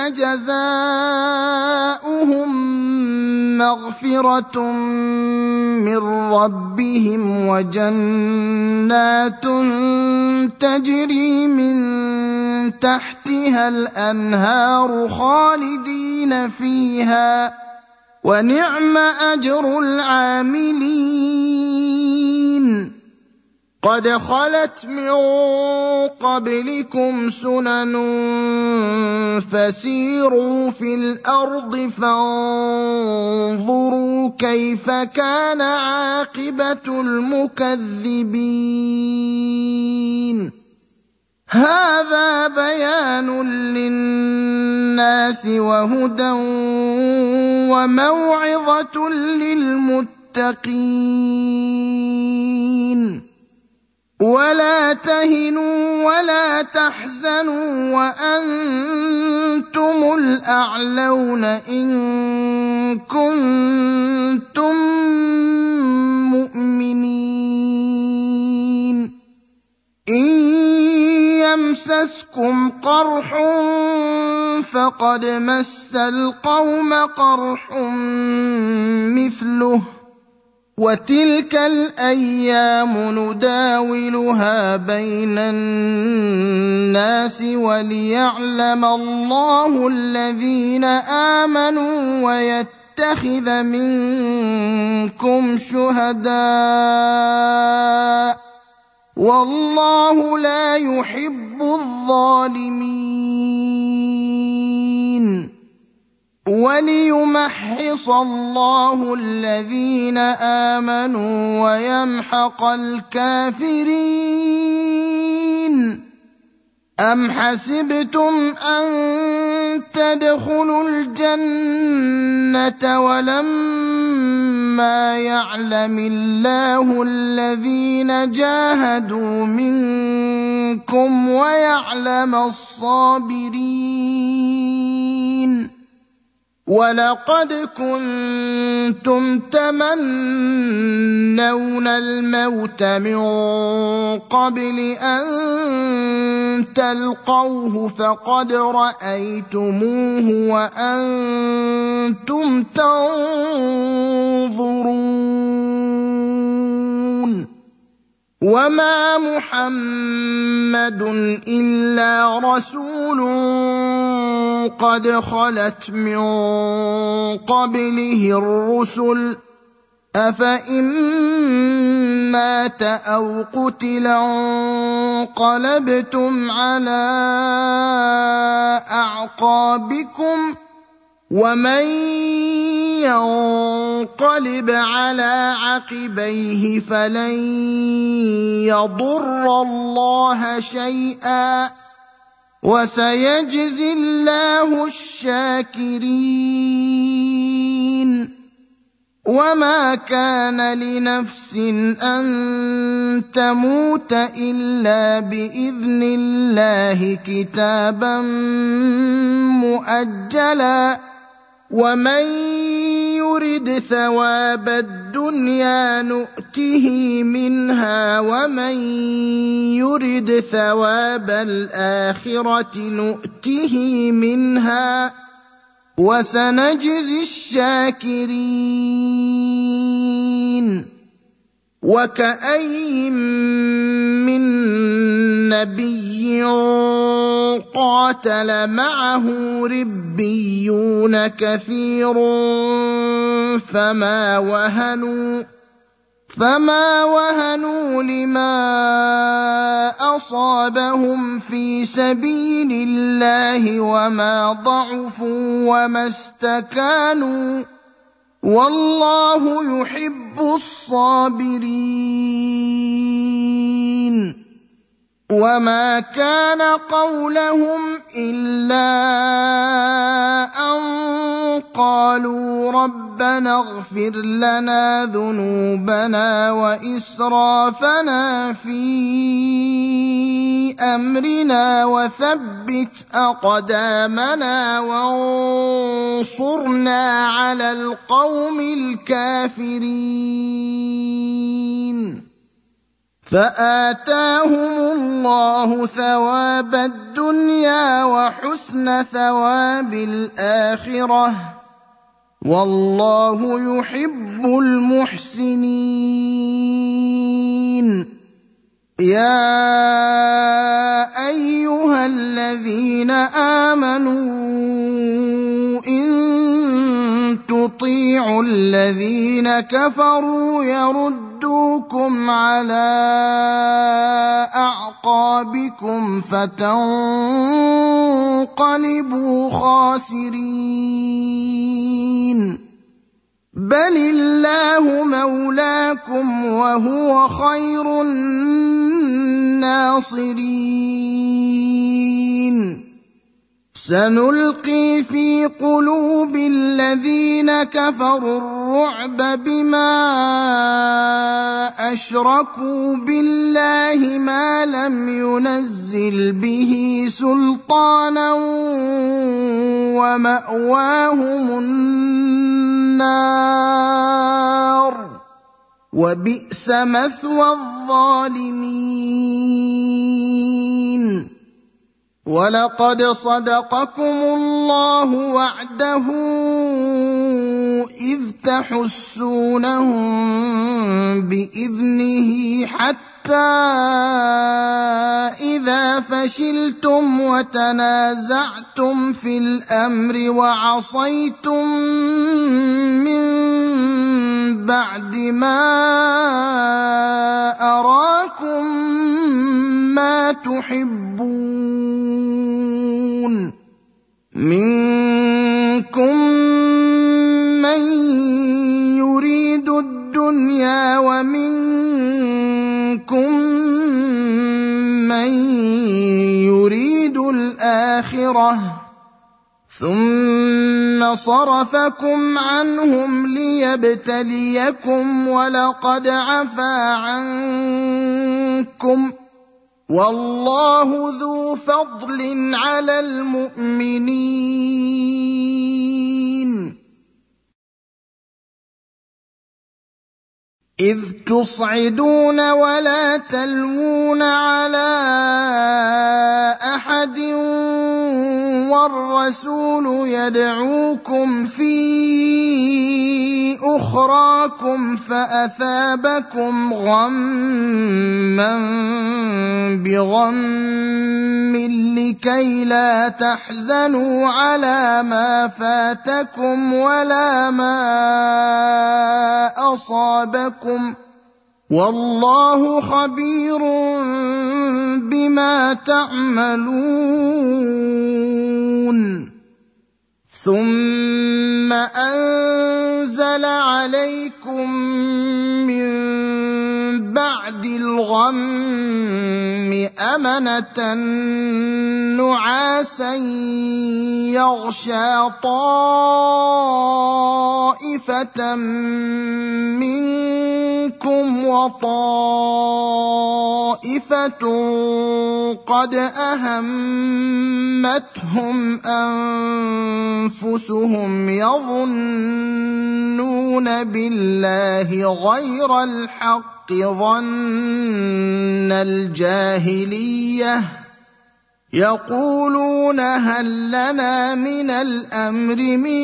جزاؤهم مغفرة من ربهم وجنات تجري من تحتها الأنهار خالدين فيها ونعم أجر العاملين. قد خلت من قبلكم سنن فسيروا في الأرض فانظروا كيف كان عاقبة المكذبين. هذا بيان للناس وهدى وموعظة للمتقين. ولا تهنوا ولا تحزنوا وأنتم الأعلون إن كنتم مؤمنين. إن يمسسكم قرح فقد مس القوم قرح مثله وتلك الأيام نداولها بين الناس وليعلم الله الذين آمنوا ويتخذ منكم شهداء والله لا يحب الظالمين. وليمحص الله الذين آمنوا ويمحق الكافرين. أم حسبتم أن تدخلوا الجنة ولما يعلم الله الذين جاهدوا منكم ويعلم الصابرين. ولقد كنتم تمنون الموت من قبل أن تلقوه فقد رأيتموه وأنتم تنظرون. وما محمد إلا رسول قد خلت من قبله الرسل أفإن مات أو قتلا انقلبتم على أعقابكم ومن ينقلب على عقبيه فلن يضر الله شيئا وسيجزي الله الشاكرين. وما كان لنفس أن تموت إلا بإذن الله كتابا مؤجلا ومن يرد ثواب الدنيا نؤته منها ومن يرد ثواب الآخرة نؤته منها وسنجزي الشاكرين. وكأين من نبي قاتل معه ربيون كثير فما فما وهنوا لما أصابهم في سبيل الله وما ضعفوا وما استكانوا والله يحب الصابرين وما كان قولهم إلا أن قالوا ربنا اغفر لنا ذنوبنا وإسرافنا في أمرنا وثبت أقدامنا وانصرنا على القوم الكافرين فآتاهم الله ثواب الدنيا وحسن ثواب الآخرة والله يحب المحسنين يا أيها الذين آمنوا إن تطيعوا الذين كفروا يردوكم على أعقابكم فتنقلبوا خاسرين بل الله مولاكم وهو خير الناصرين سنلقي في قلوب الذين كفروا الرعب بما أشركوا بالله ما لم ينزل به سلطانا ومأواهم النار وبئس مثوى الظالمين ولقد صدقكم الله وعده إذ تحسونهم بإذنه حتى إذا فشلتم وتنازعتم في الأمر وعصيتم من بعد ما أراكم ما تحبون منكم من يريد الدنيا ومنكم من يريد الآخرة ثم صرفكم عنهم ليبتليكم ولقد عفا عنكم والله ذو فضل على المؤمنين إذ تصعدون ولا تلوون على أحد والرسول يدعوكم في أخراكم فأثابكم غما بغم لكي لا تحزنوا على ما فاتكم ولا ما أصابكم والله خبير بما تعملون ثم أنزل عليكم من بعد الغم أمنة نعاسا يغشى طائفة منكم وطائفة قد أهمتهم أنفسهم يظنون بالله غير الحق ظن الجاهلية يقولون هل لنا من الأمر من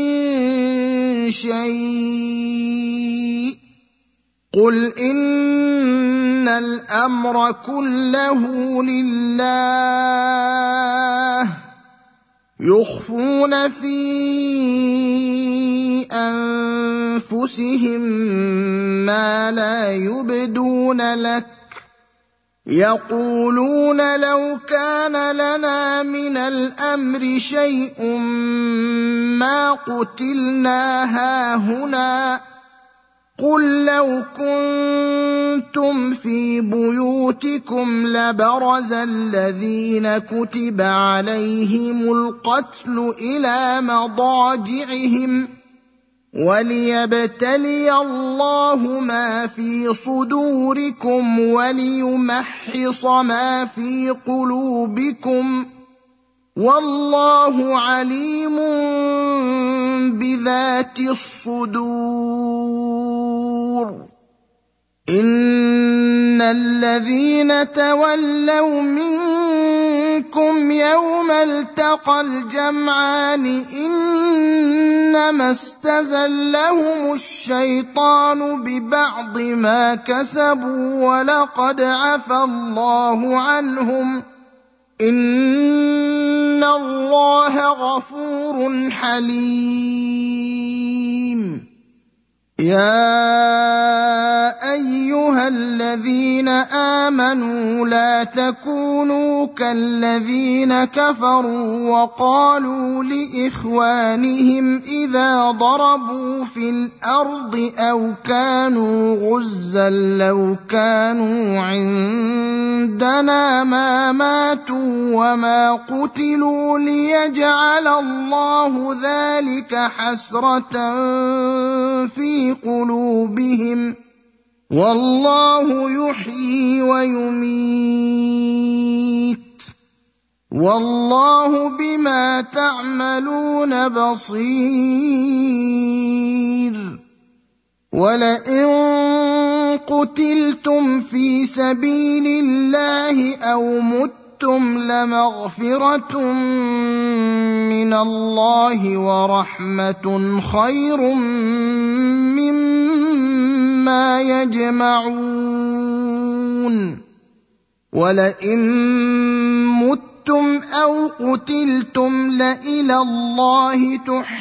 شيء قل إن الأمر كله لله يخفون في أنفسهم ما لا يبدون لك يقولون لو كان لنا من الأمر شيء ما قتلنا هاهنا قل لو كنتم في بيوتكم لبرز الذين كتب عليهم القتل إلى مضاجعهم وليبتلي الله ما في صدوركم وليمحص ما في قلوبكم والله عليم بذات الصدور إن الذين تولوا منكم يوم التقى الجمعان إنما استزلهم الشيطان ببعض ما كسبوا ولقد عفى الله عنهم إن الله غفور حليم يا أيها الذين آمنوا لا تكونوا كالذين كفروا وقالوا لإخوانهم إذا ضربوا في الأرض أو كانوا غزا لو كانوا عندنا ما ماتوا وما قتلوا ليجعل الله ذلك حسرة في قلوبهم والله يحيي ويميت والله بما تعملون بصير ولئن قتلتم في سبيل الله أو متم لمغفرة من الله ورحمة خير مما يجمعون ولئن متم أو قتلتم لإلى الله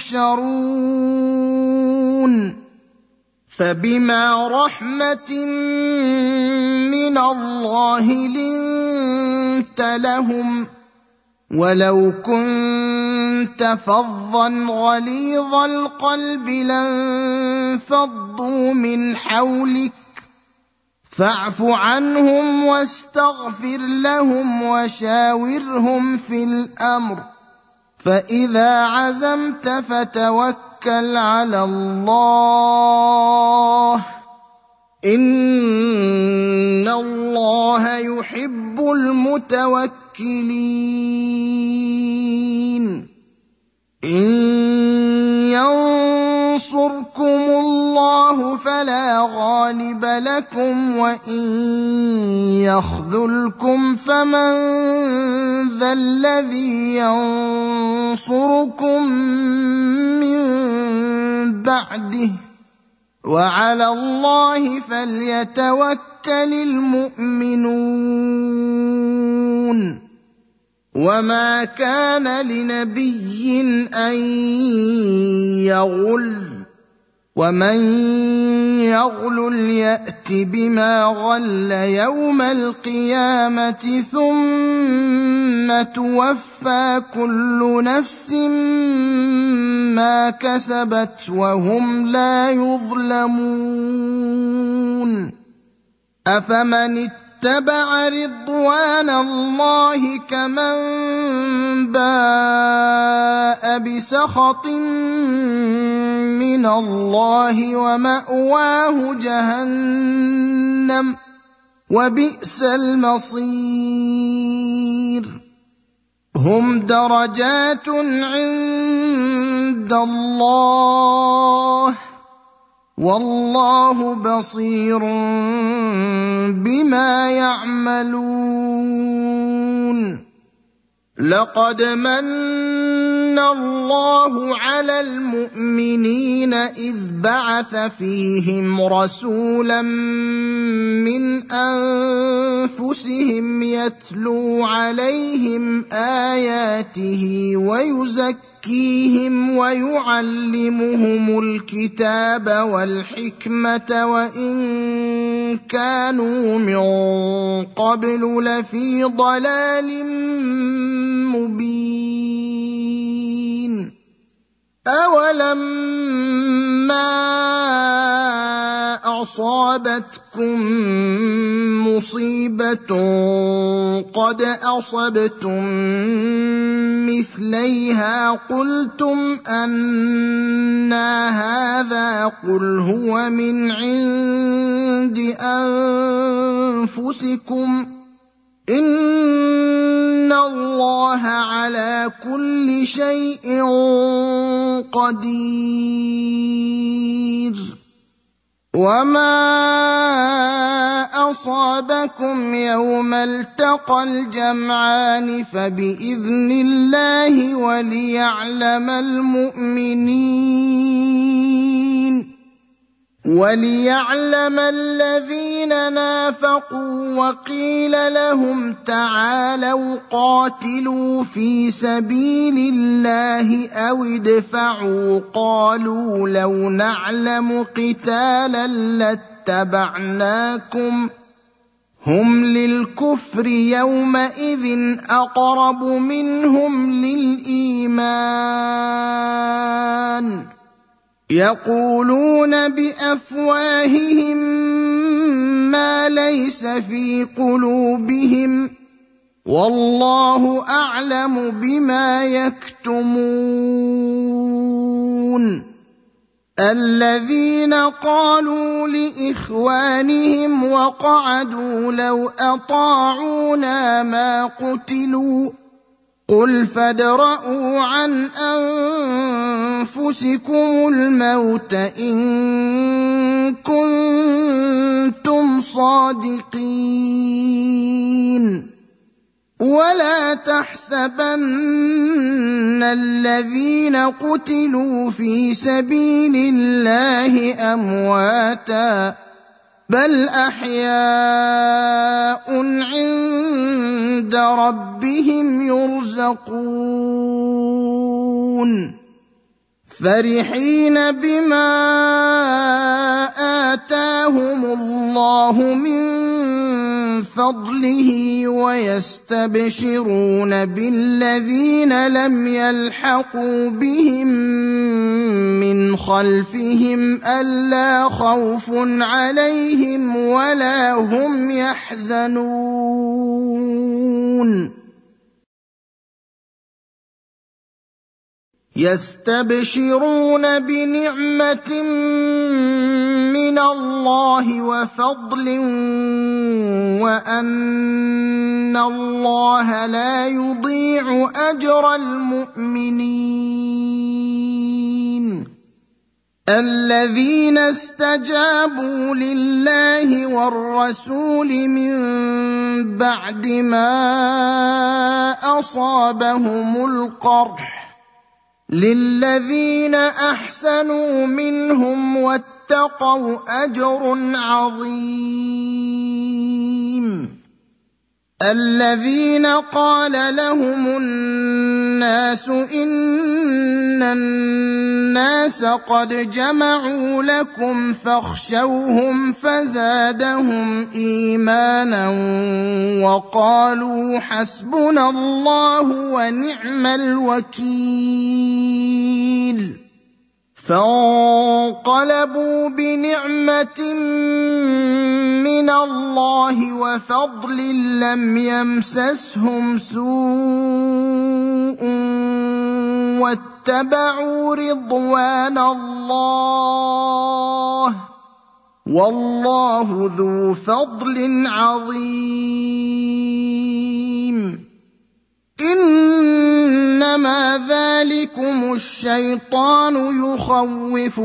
تحشرون فبما رحمة من الله لنت لهم ولو كنت فظا غليظ القلب لانفضوا من حولك فاعف عنهم واستغفر لهم وشاورهم في الأمر فإذا عزمت فتوكل على الله إن الله يحب المتوكلين إن ينصركم الله فلا غالب لكم وإن يخذلكم فمن ذا الذي ينصركم من بعده وعلى الله فليتوكل المؤمنون وما كان لنبي أن يغل ومن يغل يأت بما غل يوم القيامة ثم توفى كل نفس ما كسبت وهم لا يظلمون أفمن اتبع رضوان الله كمن باء بسخط من الله ومأواه جهنم وبئس المصير هم درجات عند الله والله بصير بما يعملون لقد من اللَّهُ عَلَى الْمُؤْمِنِينَ إِذْ بَعَثَ فِيهِمْ رَسُولًا مِّنْ أَنفُسِهِمْ يَتْلُو عَلَيْهِمْ آيَاتِهِ وَيُزَكِّيهِمْ وَيُعَلِّمُهُمُ الْكِتَابَ وَالْحِكْمَةَ وَإِن كَانُوا مِن قَبْلُ لَفِي ضَلَالٍ مُّبِينٍ أَوَلَمَّا أَصَابَتْكُم مُّصِيبَةٌ قَدْ أَصَبْتُم مِّثْلَيْهَا قُلْتُمْ أَنَّىٰ هَٰذَا قُلْ هُوَ مِنْ عِندِ أَنفُسِكُمْ إِنَّ اللَّهَ عَلَىٰ كُلِّ شَيْءٍ قَدِيرٌ وَمَا أَصَابَكُمْ يَوْمَ الْتَقَى الْجَمْعَانِ فَبِإِذْنِ اللَّهِ وَلِيَعْلَمَ الَّذِينَ نَافَقُوا وَقِيلَ لَهُمْ تَعَالَوْا قَاتِلُوا فِي سَبِيلِ اللَّهِ أَوِ ادْفَعُوا قَالُوا لَوْ نَعْلَمُ قِتَالًا لَّاتَّبَعْنَاكُمْ هُمْ لِلْكُفْرِ يَوْمَئِذٍ أَقْرَبُ مِنْهُمْ لِلْإِيمَانِ يَقُولُونَ بِأَفْوَاهِهِم مَّا لَيْسَ فِي قُلُوبِهِمْ وَاللَّهُ أَعْلَمُ بِمَا يَكْتُمُونَ الَّذِينَ قَالُوا لِإِخْوَانِهِمْ وَقَعَدُوا لَوْ أَطَاعُونَا مَا قُتِلُوا قُلْ فَادْرَءُوا عَنْ أَنفُسِكُمُ الْمَوْتَ إِن كُنتُمْ صَادِقِينَ وَلَا تَحْسَبَنَّ الَّذِينَ قُتِلُوا فِي سَبِيلِ اللَّهِ أَمْوَاتًا بَلْ أَحْيَاءٌ عِندَ رَبِّهِمْ يُرْزَقُونَ فَرِحِينَ بِمَا آتَاهُمُ اللَّهُ مِن فَضْلِهِ وَيَسْتَبْشِرُونَ بِالَّذِينَ لَمْ يَلْحَقُوا بِهِم مِّنْ خَلْفِهِمْ أَلَّا خَوْفٌ عَلَيْهِمْ وَلَا هُمْ يَحْزَنُونَ يَسْتَبْشِرُونَ بِنِعْمَةٍ مِّنَ اللَّهِ وَفَضْلٍ وَأَنَّ اللَّهَ لَا يُضِيعُ أَجْرَ الْمُؤْمِنِينَ الَّذِينَ اسْتَجَابُوا لِلَّهِ وَالرَّسُولِ مِن بَعْدِ مَا أَصَابَهُمُ الْقَرْحُ لِلَّذِينَ أَحْسَنُوا مِنْهُمْ وَاتَّقَوْا أَجْرٌ عَظِيمٌ الَّذِينَ قَالَ لَهُمُ النَّاسُ إِنَّ النَّاسَ قَدْ جَمَعُوا لَكُمْ فَاخْشَوْهُمْ فَزَادَهُمْ إِيمَانًا وَقَالُوا حَسْبُنَا اللَّهُ وَنِعْمَ الْوَكِيلُ فَانقَلَبُوا بِنِعْمَةٍ مِّنَ اللَّهِ وَفَضْلٍ لَّمْ يَمْسَسْهُمْ سُوءٌ وَاتَّبَعُوا رِضْوَانَ اللَّهِ وَاللَّهُ ذُو فَضْلٍ عَظِيمٍ إِنَّمَا ذَلِكُمُ الشَّيْطَانُ يُخَوِّفُ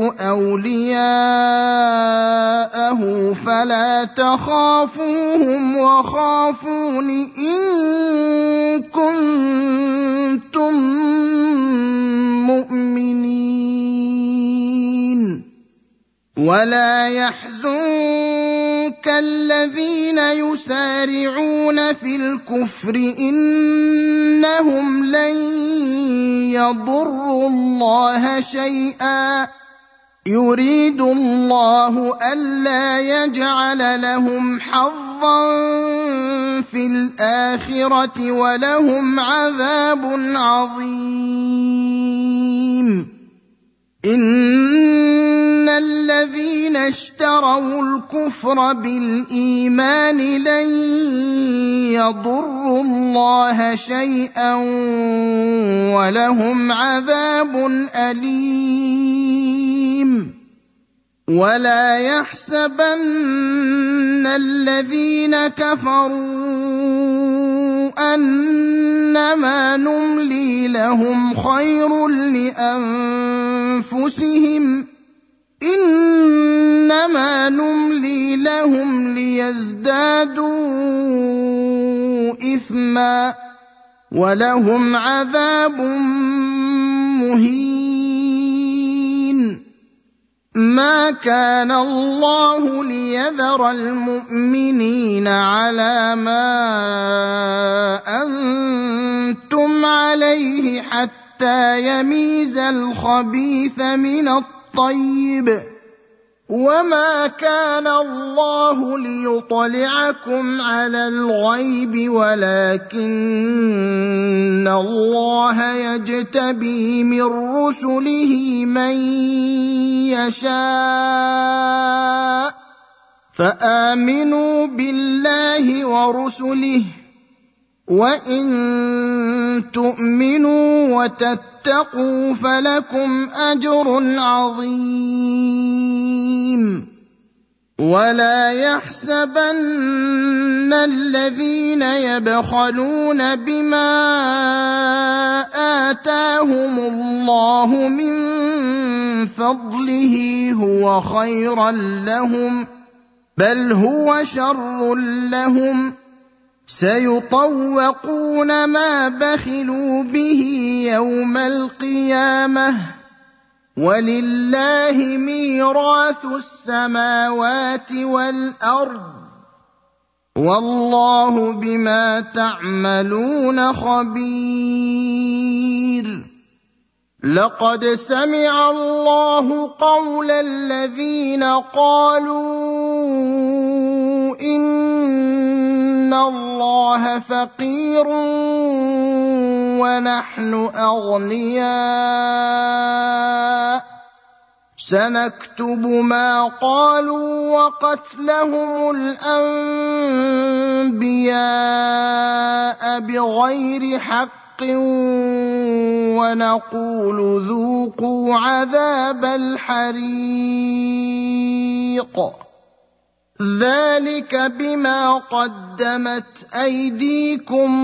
أَوْلِيَاءَهُ فَلَا تَخَافُوهُمْ وَخَافُونِ إِن كُنتُم ولا يحزنك الذين يسارعون في الكفر إنهم لن يضروا الله شيئا يريد الله ألا يجعل لهم حظا في الآخرة ولهم عذاب عظيم إن الذين اشتروا الكفر بالإيمان لن يضروا الله شيئا ولهم عذاب أليم ولا يحسبن الذين كفروا أنما نملي لهم خير لأنفسهم إنما نملي لهم ليزدادوا إثما ولهم عذاب مهين ما كان الله ليذر المؤمنين على ما أنتم عليه حتى يميز الخبيث من الطيب وما كان الله ليطلعكم على الغيب ولكن الله يجتبي من رسله من يشاء فآمنوا بالله ورسله وإن تؤمنوا وتتقوا فلكم أجر عظيم ولا يحسبن الذين يبخلون بما آتاهم الله من فضله هو خيرا لهم بل هو شر لهم سيطوقون ما بخلوا به يوم القيامة ولله ميراث السماوات والأرض والله بما تعملون خبير لقد سمع الله قول الذين قالوا إن الله فقير ونحن أغنياء سنكتب ما قالوا وقتلهم الأنبياء بغير حق ونقول ذوقوا عذاب الحريق ذلك بما قدمت أيديكم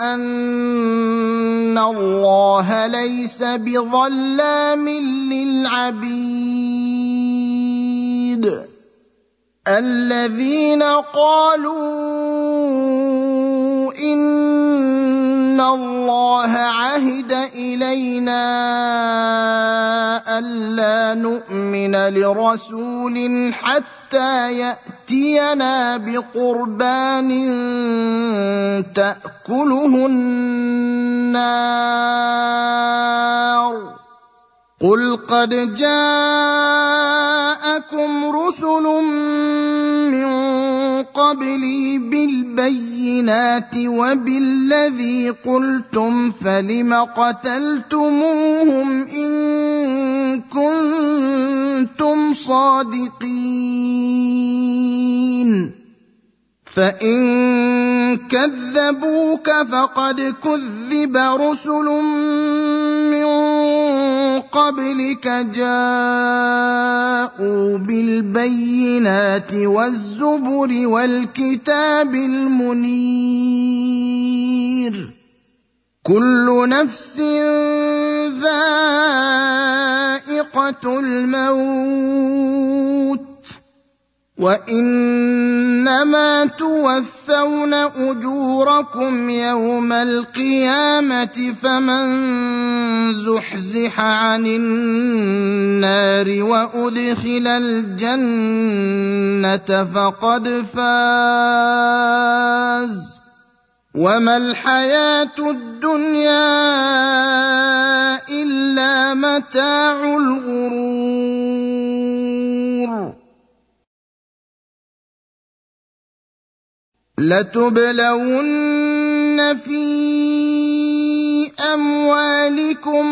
وأن الله ليس بظلام للعبيد الذين قالوا إن الله عهد إلينا ألا نؤمن لرسول حتى يأتينا بقربان تأكله النار قل قد جاءكم رسل من قبلي بالبينات وبالذي قلتم فلم قتلتموهم إن كنتم صادقين فإن كذبوك فقد كذب رسل من قبلك جاءوا بالبينات والزبر والكتاب المنير كل نفس ذائقة الموت وَإِنَّمَا تُوَفَّوْنَ أُجُورَكُمْ يَوْمَ الْقِيَامَةِ فَمَن زُحْزِحَ عَنِ النَّارِ وَأُدْخِلَ الْجَنَّةَ فَقَدْ فَازَ وَمَا الْحَيَاةُ الدُّنْيَا إِلَّا مَتَاعُ الْغُرُورِ لَتُبْلَوُنَّ فِي أَمْوَالِكُمْ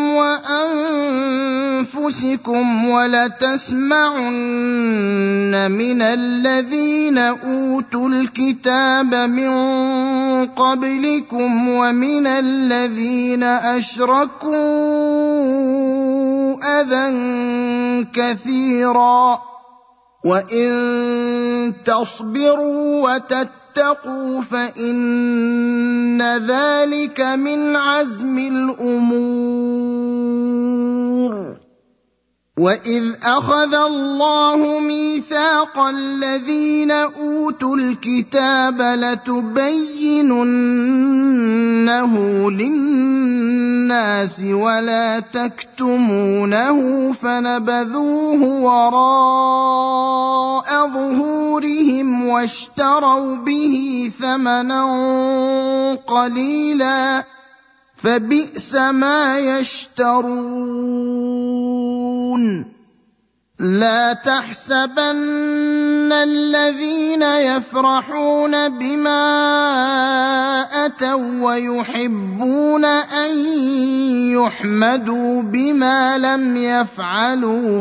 وَأَنفُسِكُمْ وَلَتَسْمَعُنَّ مِنَ الَّذِينَ أُوتُوا الْكِتَابَ مِن قَبْلِكُمْ وَمِنَ الَّذِينَ أَشْرَكُوا أَذًى كَثِيرًا وَإِن تَصْبِرُوا وَتَتَّقُوا فَإِنَّ ذَلِكَ مِنْ عَزْمِ الْأُمُورِ وَإِذْ أَخَذَ اللَّهُ مِيثَاقَ الَّذِينَ أُوتُوا الْكِتَابَ لَتُبَيِّنُنَّهُ لِلنَّاسِ وَلَا تَكْتُمُونَهُ فَنَبَذُوهُ وَرَاءَ ظُهُورِهِمْ وَاشْتَرَوْا بِهِ ثَمَنًا قَلِيلًا فَبِئْسَ مَا يَشْتَرُونَ لَا تَحْسَبَنَّ الَّذِينَ يَفْرَحُونَ بِمَا أَتَوا وَّيُحِبُّونَ أَن يُحْمَدُوا بِمَا لَمْ يَفْعَلُوا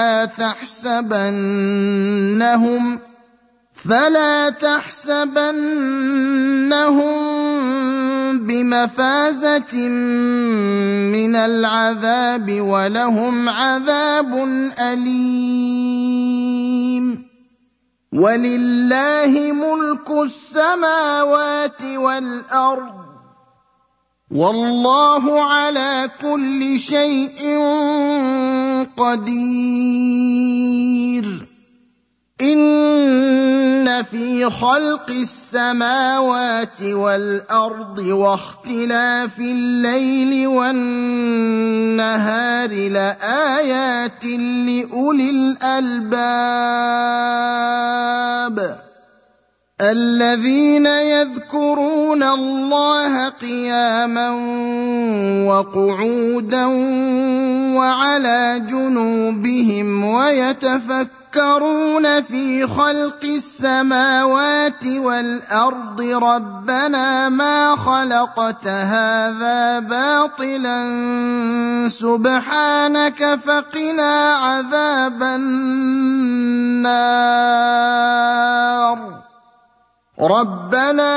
فَلَا تَحْسَبَنَّهُم بِمَفَازَةٍ مِّنَ الْعَذَابِ وَلَهُمْ عَذَابٌ أَلِيمٌ وَلِلَّهِ مُلْكُ السَّمَاوَاتِ وَالْأَرْضِ وَاللَّهُ عَلَى كُلِّ شَيْءٍ قَدِيرٌ إِنَّ فِي خَلْقِ السَّمَاوَاتِ وَالْأَرْضِ وَاخْتِلَافِ اللَّيْلِ وَالنَّهَارِ لَآيَاتٍ لِّأُولِي الْأَلْبَابِ الَّذِينَ يَذْكُرُونَ اللَّهَ قِيَامًا وَقُعُودًا وَعَلَىٰ جُنُوبِهِمْ وَيَتَفَكَّرُونَ فِي خَلْقِ السَّمَاوَاتِ وَالْأَرْضِ رَبَّنَا مَا خَلَقْتَ هَٰذَا بَاطِلًا سُبْحَانَكَ فَقِنَا عَذَابَ النَّارِ رَبَّنَا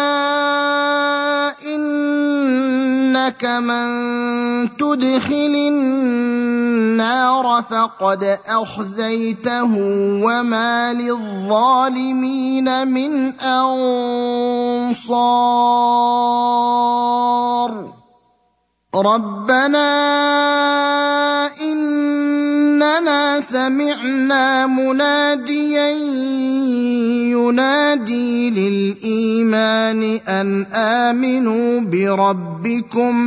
إِنَّكَ مَن تُدْخِلِ النَّارَ فَقَدْ أَخْزَيْتَهُ وَمَا لِلظَّالِمِينَ مِنْ أَنصَارٍ رَبَّنَا إِنَّنَا سَمِعْنَا مُنَادِيًا يُنَادِي لِلْإِيمَانِ أَنْ آمِنُوا بِرَبِّكُمْ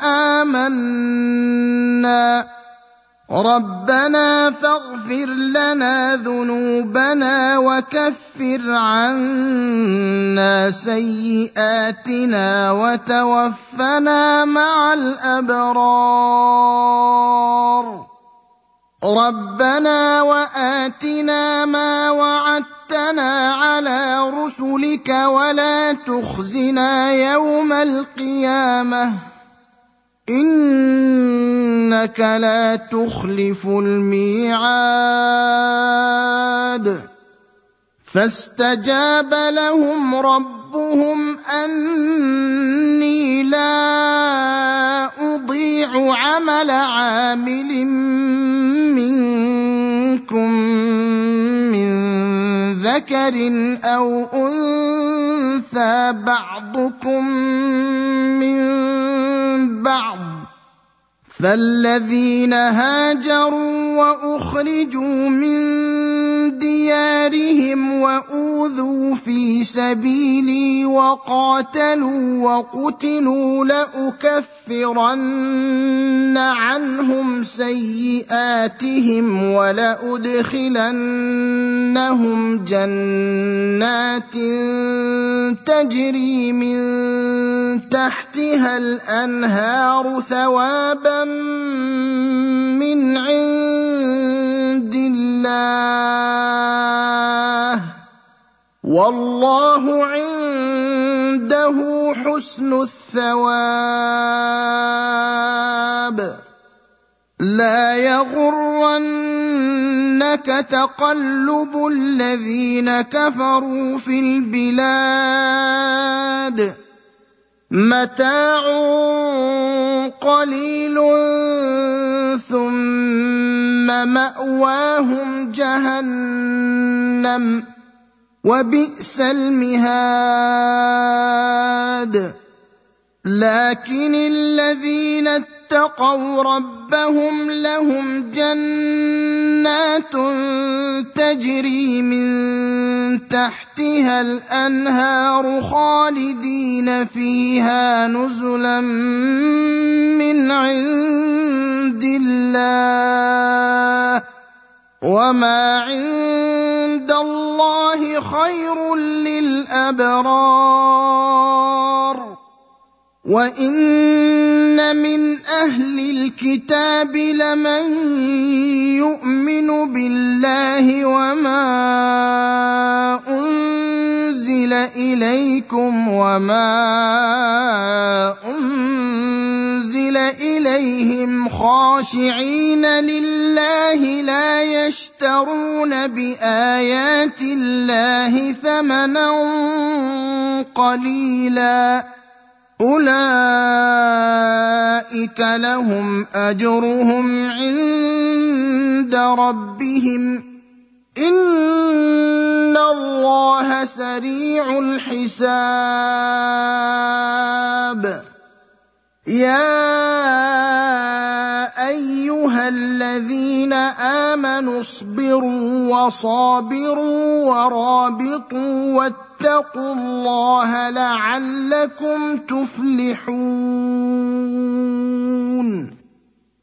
فَآمَنَّا رَبَّنَا فَاغْفِرْ لَنَا ذُنُوبَنَا وَكَفِّرْ عَنَّا سَيِّئَاتِنَا وَتَوَفَّنَا مَعَ الْأَبْرَارِ رَبَّنَا وَآتِنَا مَا وَعَدتَّنَا عَلَىٰ رُسُلِكَ وَلَا تُخْزِنَا يَوْمَ الْقِيَامَةِ إِنَّكَ لَا تُخْلِفُ الْمِيعَادَ فَاسْتَجَابَ لَهُمْ رَبُّهُمْ أَنِّي لَا أُضِيعُ عَمَلَ عَامِلٍ مِّنكُم مِّن ذَكَرٍ أَوْ أُنثَىٰ بَعْضُكُم مِّن بَعْضٍ فَالَّذِينَ هَاجَرُوا وَأُخْرِجُوا مِن ديارهم وأوذوا في سبيلي وقاتلوا وقتلوا لأكفرن عنهم سيئاتهم ولأدخلنهم جنات تجري من تحتها الأنهار ثوابا من عند الله والله عنده حسن الثواب. لا يغرنك تقلب الذين كفروا في البلاد متاع قليل ثم مأواهم جهنم وبئس المهاد. لكن الذين اتقوا ربهم لهم جنات تجري من تحتها الأنهار خالدين فيها نزلا من عند الله وما عند الله خير للأبرار. وإن من أهل الكتاب لمن يؤمن بالله وما أنزل إليكم وما أنزل إليهم خاشعين لله لا يشترون بآيات الله ثمنا قليلا أولئك لهم أجرهم عند ربهم إن الله سريع الحساب. يا أيها الذين آمنوا اصبروا وصابروا ورابطوا واتقوا الله لعلكم تفلحون.